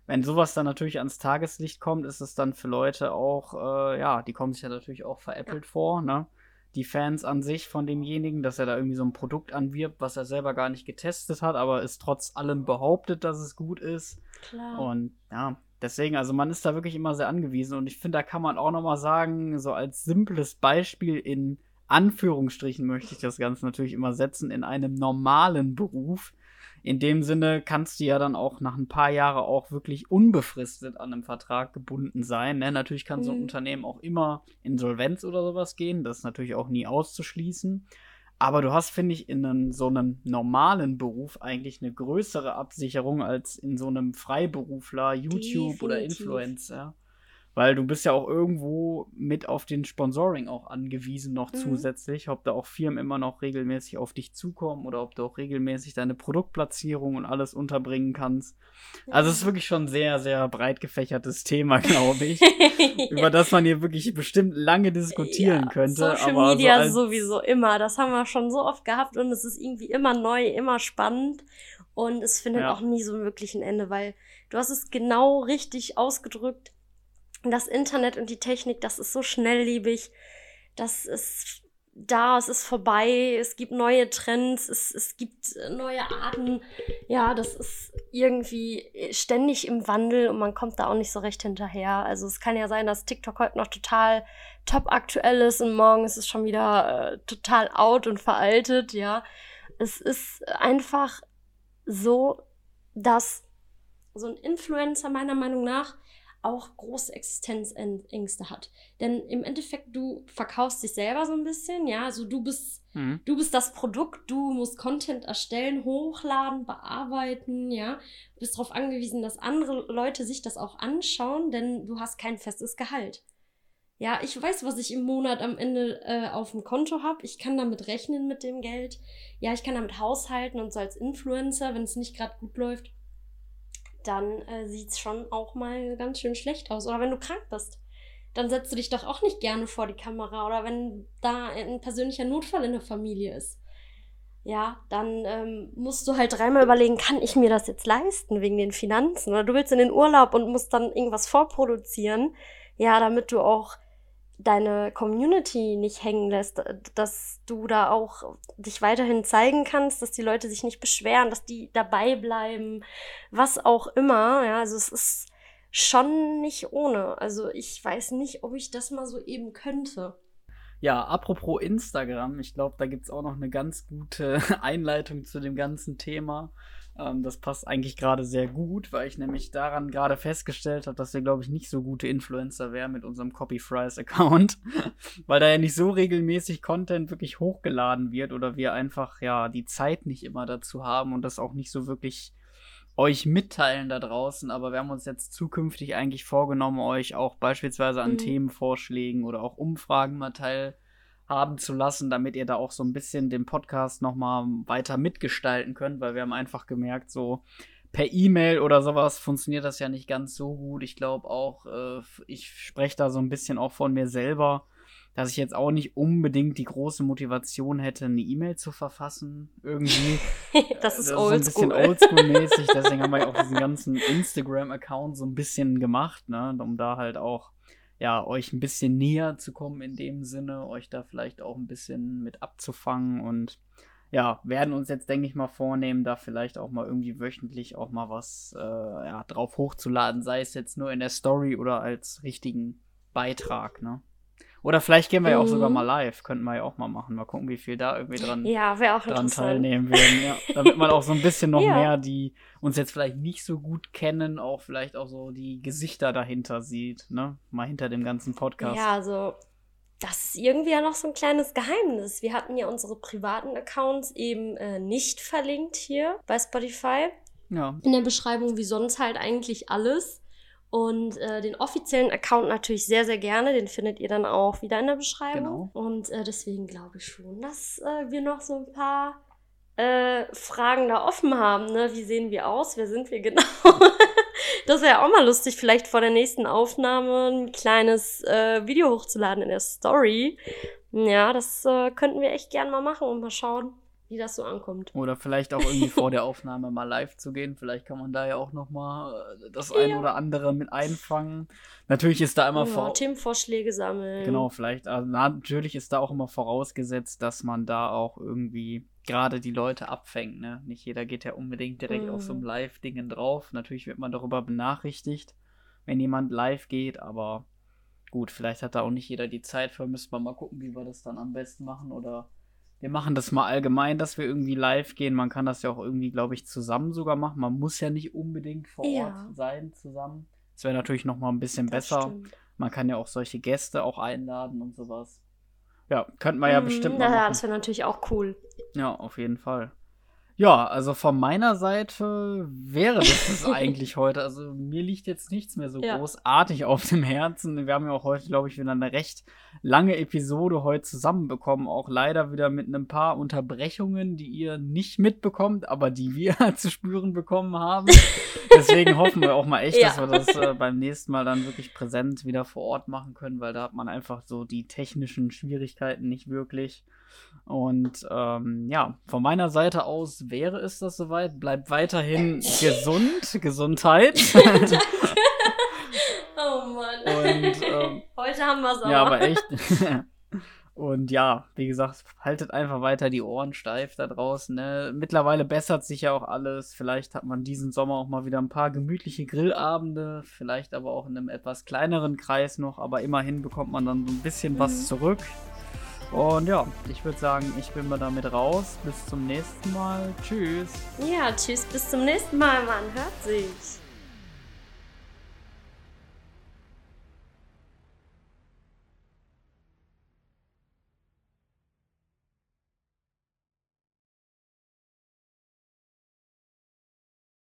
wenn sowas dann natürlich ans Tageslicht kommt, ist es dann für Leute auch, ja, die kommen sich ja natürlich auch Ja, veräppelt vor, ne? Die Fans an sich von demjenigen, dass er da irgendwie so ein Produkt anwirbt, was er selber gar nicht getestet hat, aber es trotz allem behauptet, dass es gut ist. klar. Und ja, deswegen, also man ist da wirklich immer sehr angewiesen. Und ich finde, da kann man auch noch mal sagen, so als simples Beispiel in Anführungsstrichen möchte ich das Ganze natürlich immer setzen, in einem normalen Beruf. In dem Sinne kannst du ja dann auch nach ein paar Jahren auch wirklich unbefristet an einem Vertrag gebunden sein. Ne? Natürlich kann so ein Mhm. Unternehmen auch immer Insolvenz oder sowas gehen. Das ist natürlich auch nie auszuschließen. Aber du hast, finde ich, in so einem normalen Beruf eigentlich eine größere Absicherung als in so einem Freiberufler, YouTube oder Definitiv. Influencer. Weil du bist ja auch irgendwo mit auf den Sponsoring auch angewiesen noch Mhm. zusätzlich, ob da auch Firmen immer noch regelmäßig auf dich zukommen oder ob du auch regelmäßig deine Produktplatzierung und alles unterbringen kannst. Also es ist Ja. wirklich schon ein sehr, sehr breit gefächertes Thema, glaube ich, über Ja. das man hier wirklich bestimmt lange diskutieren Ja, könnte, Social aber so Media als sowieso immer. Das haben wir schon so oft gehabt und es ist irgendwie immer neu, immer spannend und es findet auch ja, nie so wirklich ein Ende, weil du hast es genau richtig ausgedrückt. Das Internet und die Technik, das ist so schnelllebig, das ist da, es ist vorbei, es gibt neue Trends, es gibt neue Arten. Ja, das ist irgendwie ständig im Wandel und man kommt da auch nicht so recht hinterher. Also es kann ja sein, dass TikTok heute noch total top aktuell ist und morgen ist es schon wieder total out und veraltet, ja. Es ist einfach so, dass so ein Influencer meiner Meinung nach auch große Existenzängste hat. Denn im Endeffekt, du verkaufst dich selber so ein bisschen, ja, also mhm. du bist das Produkt, du musst Content erstellen, hochladen, bearbeiten, ja. Du bist darauf angewiesen, dass andere Leute sich das auch anschauen, denn du hast kein festes Gehalt. Ja, ich weiß, was ich im Monat am Ende auf dem Konto habe. Ich kann damit rechnen mit dem Geld. Ja, ich kann damit haushalten und so als Influencer, wenn es nicht gerade gut läuft, dann sieht's schon auch mal ganz schön schlecht aus. Oder wenn du krank bist, dann setzt du dich doch auch nicht gerne vor die Kamera. Oder wenn da ein persönlicher Notfall in der Familie ist, ja, dann musst du halt dreimal überlegen, kann ich mir das jetzt leisten wegen den Finanzen? Oder du willst in den Urlaub und musst dann irgendwas vorproduzieren, ja, damit du auch deine Community nicht hängen lässt, dass du da auch dich weiterhin zeigen kannst, dass die Leute sich nicht beschweren, dass die dabei bleiben, was auch immer. Ja, also es ist schon nicht ohne. Also ich weiß nicht, ob ich das mal so eben könnte. Ja, apropos Instagram, ich glaube, da gibt es auch noch eine ganz gute Einleitung zu dem ganzen Thema. Das passt eigentlich gerade sehr gut, weil ich nämlich daran gerade festgestellt habe, dass wir, glaube ich, nicht so gute Influencer wären mit unserem Copy Fries Account, weil da ja nicht so regelmäßig Content wirklich hochgeladen wird oder wir einfach ja die Zeit nicht immer dazu haben und das auch nicht so wirklich euch mitteilen da draußen, aber wir haben uns jetzt zukünftig eigentlich vorgenommen, euch auch beispielsweise an Mhm. Themenvorschlägen oder auch Umfragen mal teilhaben zu lassen, damit ihr da auch so ein bisschen den Podcast nochmal weiter mitgestalten könnt, weil wir haben einfach gemerkt, so per E-Mail oder sowas funktioniert das ja nicht ganz so gut. Ich glaube auch, ich spreche da so ein bisschen auch von mir selber, dass ich jetzt auch nicht unbedingt die große Motivation hätte, eine E-Mail zu verfassen, irgendwie. Das ist Das ist so ein bisschen oldschool. oldschool-mäßig, deswegen haben wir ja auch diesen ganzen Instagram-Account so ein bisschen gemacht, ne, um da halt auch, ja, euch ein bisschen näher zu kommen in dem Sinne, euch da vielleicht auch ein bisschen mit abzufangen und ja, werden uns jetzt, denke ich mal, vornehmen, da vielleicht auch mal irgendwie wöchentlich auch mal was ja, drauf hochzuladen, sei es jetzt nur in der Story oder als richtigen Beitrag, ne? Oder vielleicht gehen wir ja auch sogar mal Mhm. live, könnten wir ja auch mal machen. Mal gucken, wie viel da irgendwie Ja, wäre auch dran interessant. teilnehmen würden, ja. Damit man auch so ein bisschen noch Ja. mehr, die uns jetzt vielleicht nicht so gut kennen, auch vielleicht auch so die Gesichter dahinter sieht, ne? Mal hinter dem ganzen Ja, Podcast. also das ist irgendwie ja noch so ein kleines Geheimnis. Wir hatten ja unsere privaten Accounts eben nicht verlinkt hier bei Spotify. Ja, In der Beschreibung wie sonst halt eigentlich alles. Und den offiziellen Account natürlich sehr, sehr gerne. Den findet ihr dann auch wieder in der Beschreibung. genau. Und deswegen glaube ich schon, dass wir noch so ein paar Fragen da offen haben. Ne? Wie sehen wir aus? Wer sind wir genau? Das wäre auch mal lustig, vielleicht vor der nächsten Aufnahme ein kleines Video hochzuladen in der Story. Ja, das könnten wir echt gern mal machen und mal schauen. wie das so ankommt. Oder vielleicht auch irgendwie vor der Aufnahme mal live zu gehen. Vielleicht kann man da ja auch nochmal das ein oder andere mit einfangen. Natürlich ist da immer Themenvorschläge sammeln. Genau, vielleicht. Also natürlich ist da auch immer vorausgesetzt, dass man da auch irgendwie gerade die Leute abfängt. Ne? Nicht jeder geht ja unbedingt direkt auf so einem Live-Dingen drauf. Natürlich wird man darüber benachrichtigt, wenn jemand live geht. Aber gut, vielleicht hat da auch nicht jeder die Zeit für. Müssen wir mal gucken, wie wir das dann am besten machen. Oder wir machen das mal allgemein, dass wir irgendwie live gehen. Man kann das ja auch irgendwie, glaube ich, zusammen sogar machen. Man muss ja nicht unbedingt vor Ort sein zusammen. Das wäre natürlich noch mal ein bisschen besser. Stimmt. Man kann ja auch solche Gäste auch einladen und sowas. Ja, könnte man ja bestimmt mal Ja, machen. das wäre natürlich auch cool. Ja, auf jeden Fall. Ja, also von meiner Seite wäre das eigentlich heute. Also mir liegt jetzt nichts mehr so großartig auf dem Herzen. Wir haben ja auch heute, glaube ich, wieder eine recht lange Episode heute zusammenbekommen. Auch leider wieder mit ein paar Unterbrechungen, die ihr nicht mitbekommt, aber die wir zu spüren bekommen haben. Deswegen hoffen wir auch mal echt, dass wir das beim nächsten Mal dann wirklich präsent wieder vor Ort machen können, weil da hat man einfach so die technischen Schwierigkeiten nicht wirklich. Und von meiner Seite aus wäre es das soweit. Bleibt weiterhin Gesundheit. Oh Mann. Und, heute haben wir es aber. Ja, aber echt. Und ja, wie gesagt, haltet einfach weiter die Ohren steif da draußen. Ne? Mittlerweile bessert sich ja auch alles. Vielleicht hat man diesen Sommer auch mal wieder ein paar gemütliche Grillabende. Vielleicht aber auch in einem etwas kleineren Kreis noch. Aber immerhin bekommt man dann so ein bisschen was zurück. Und ja, ich würde sagen, ich bin mal damit raus. Bis zum nächsten Mal. Tschüss. Ja, tschüss. Bis zum nächsten Mal, man hört sich.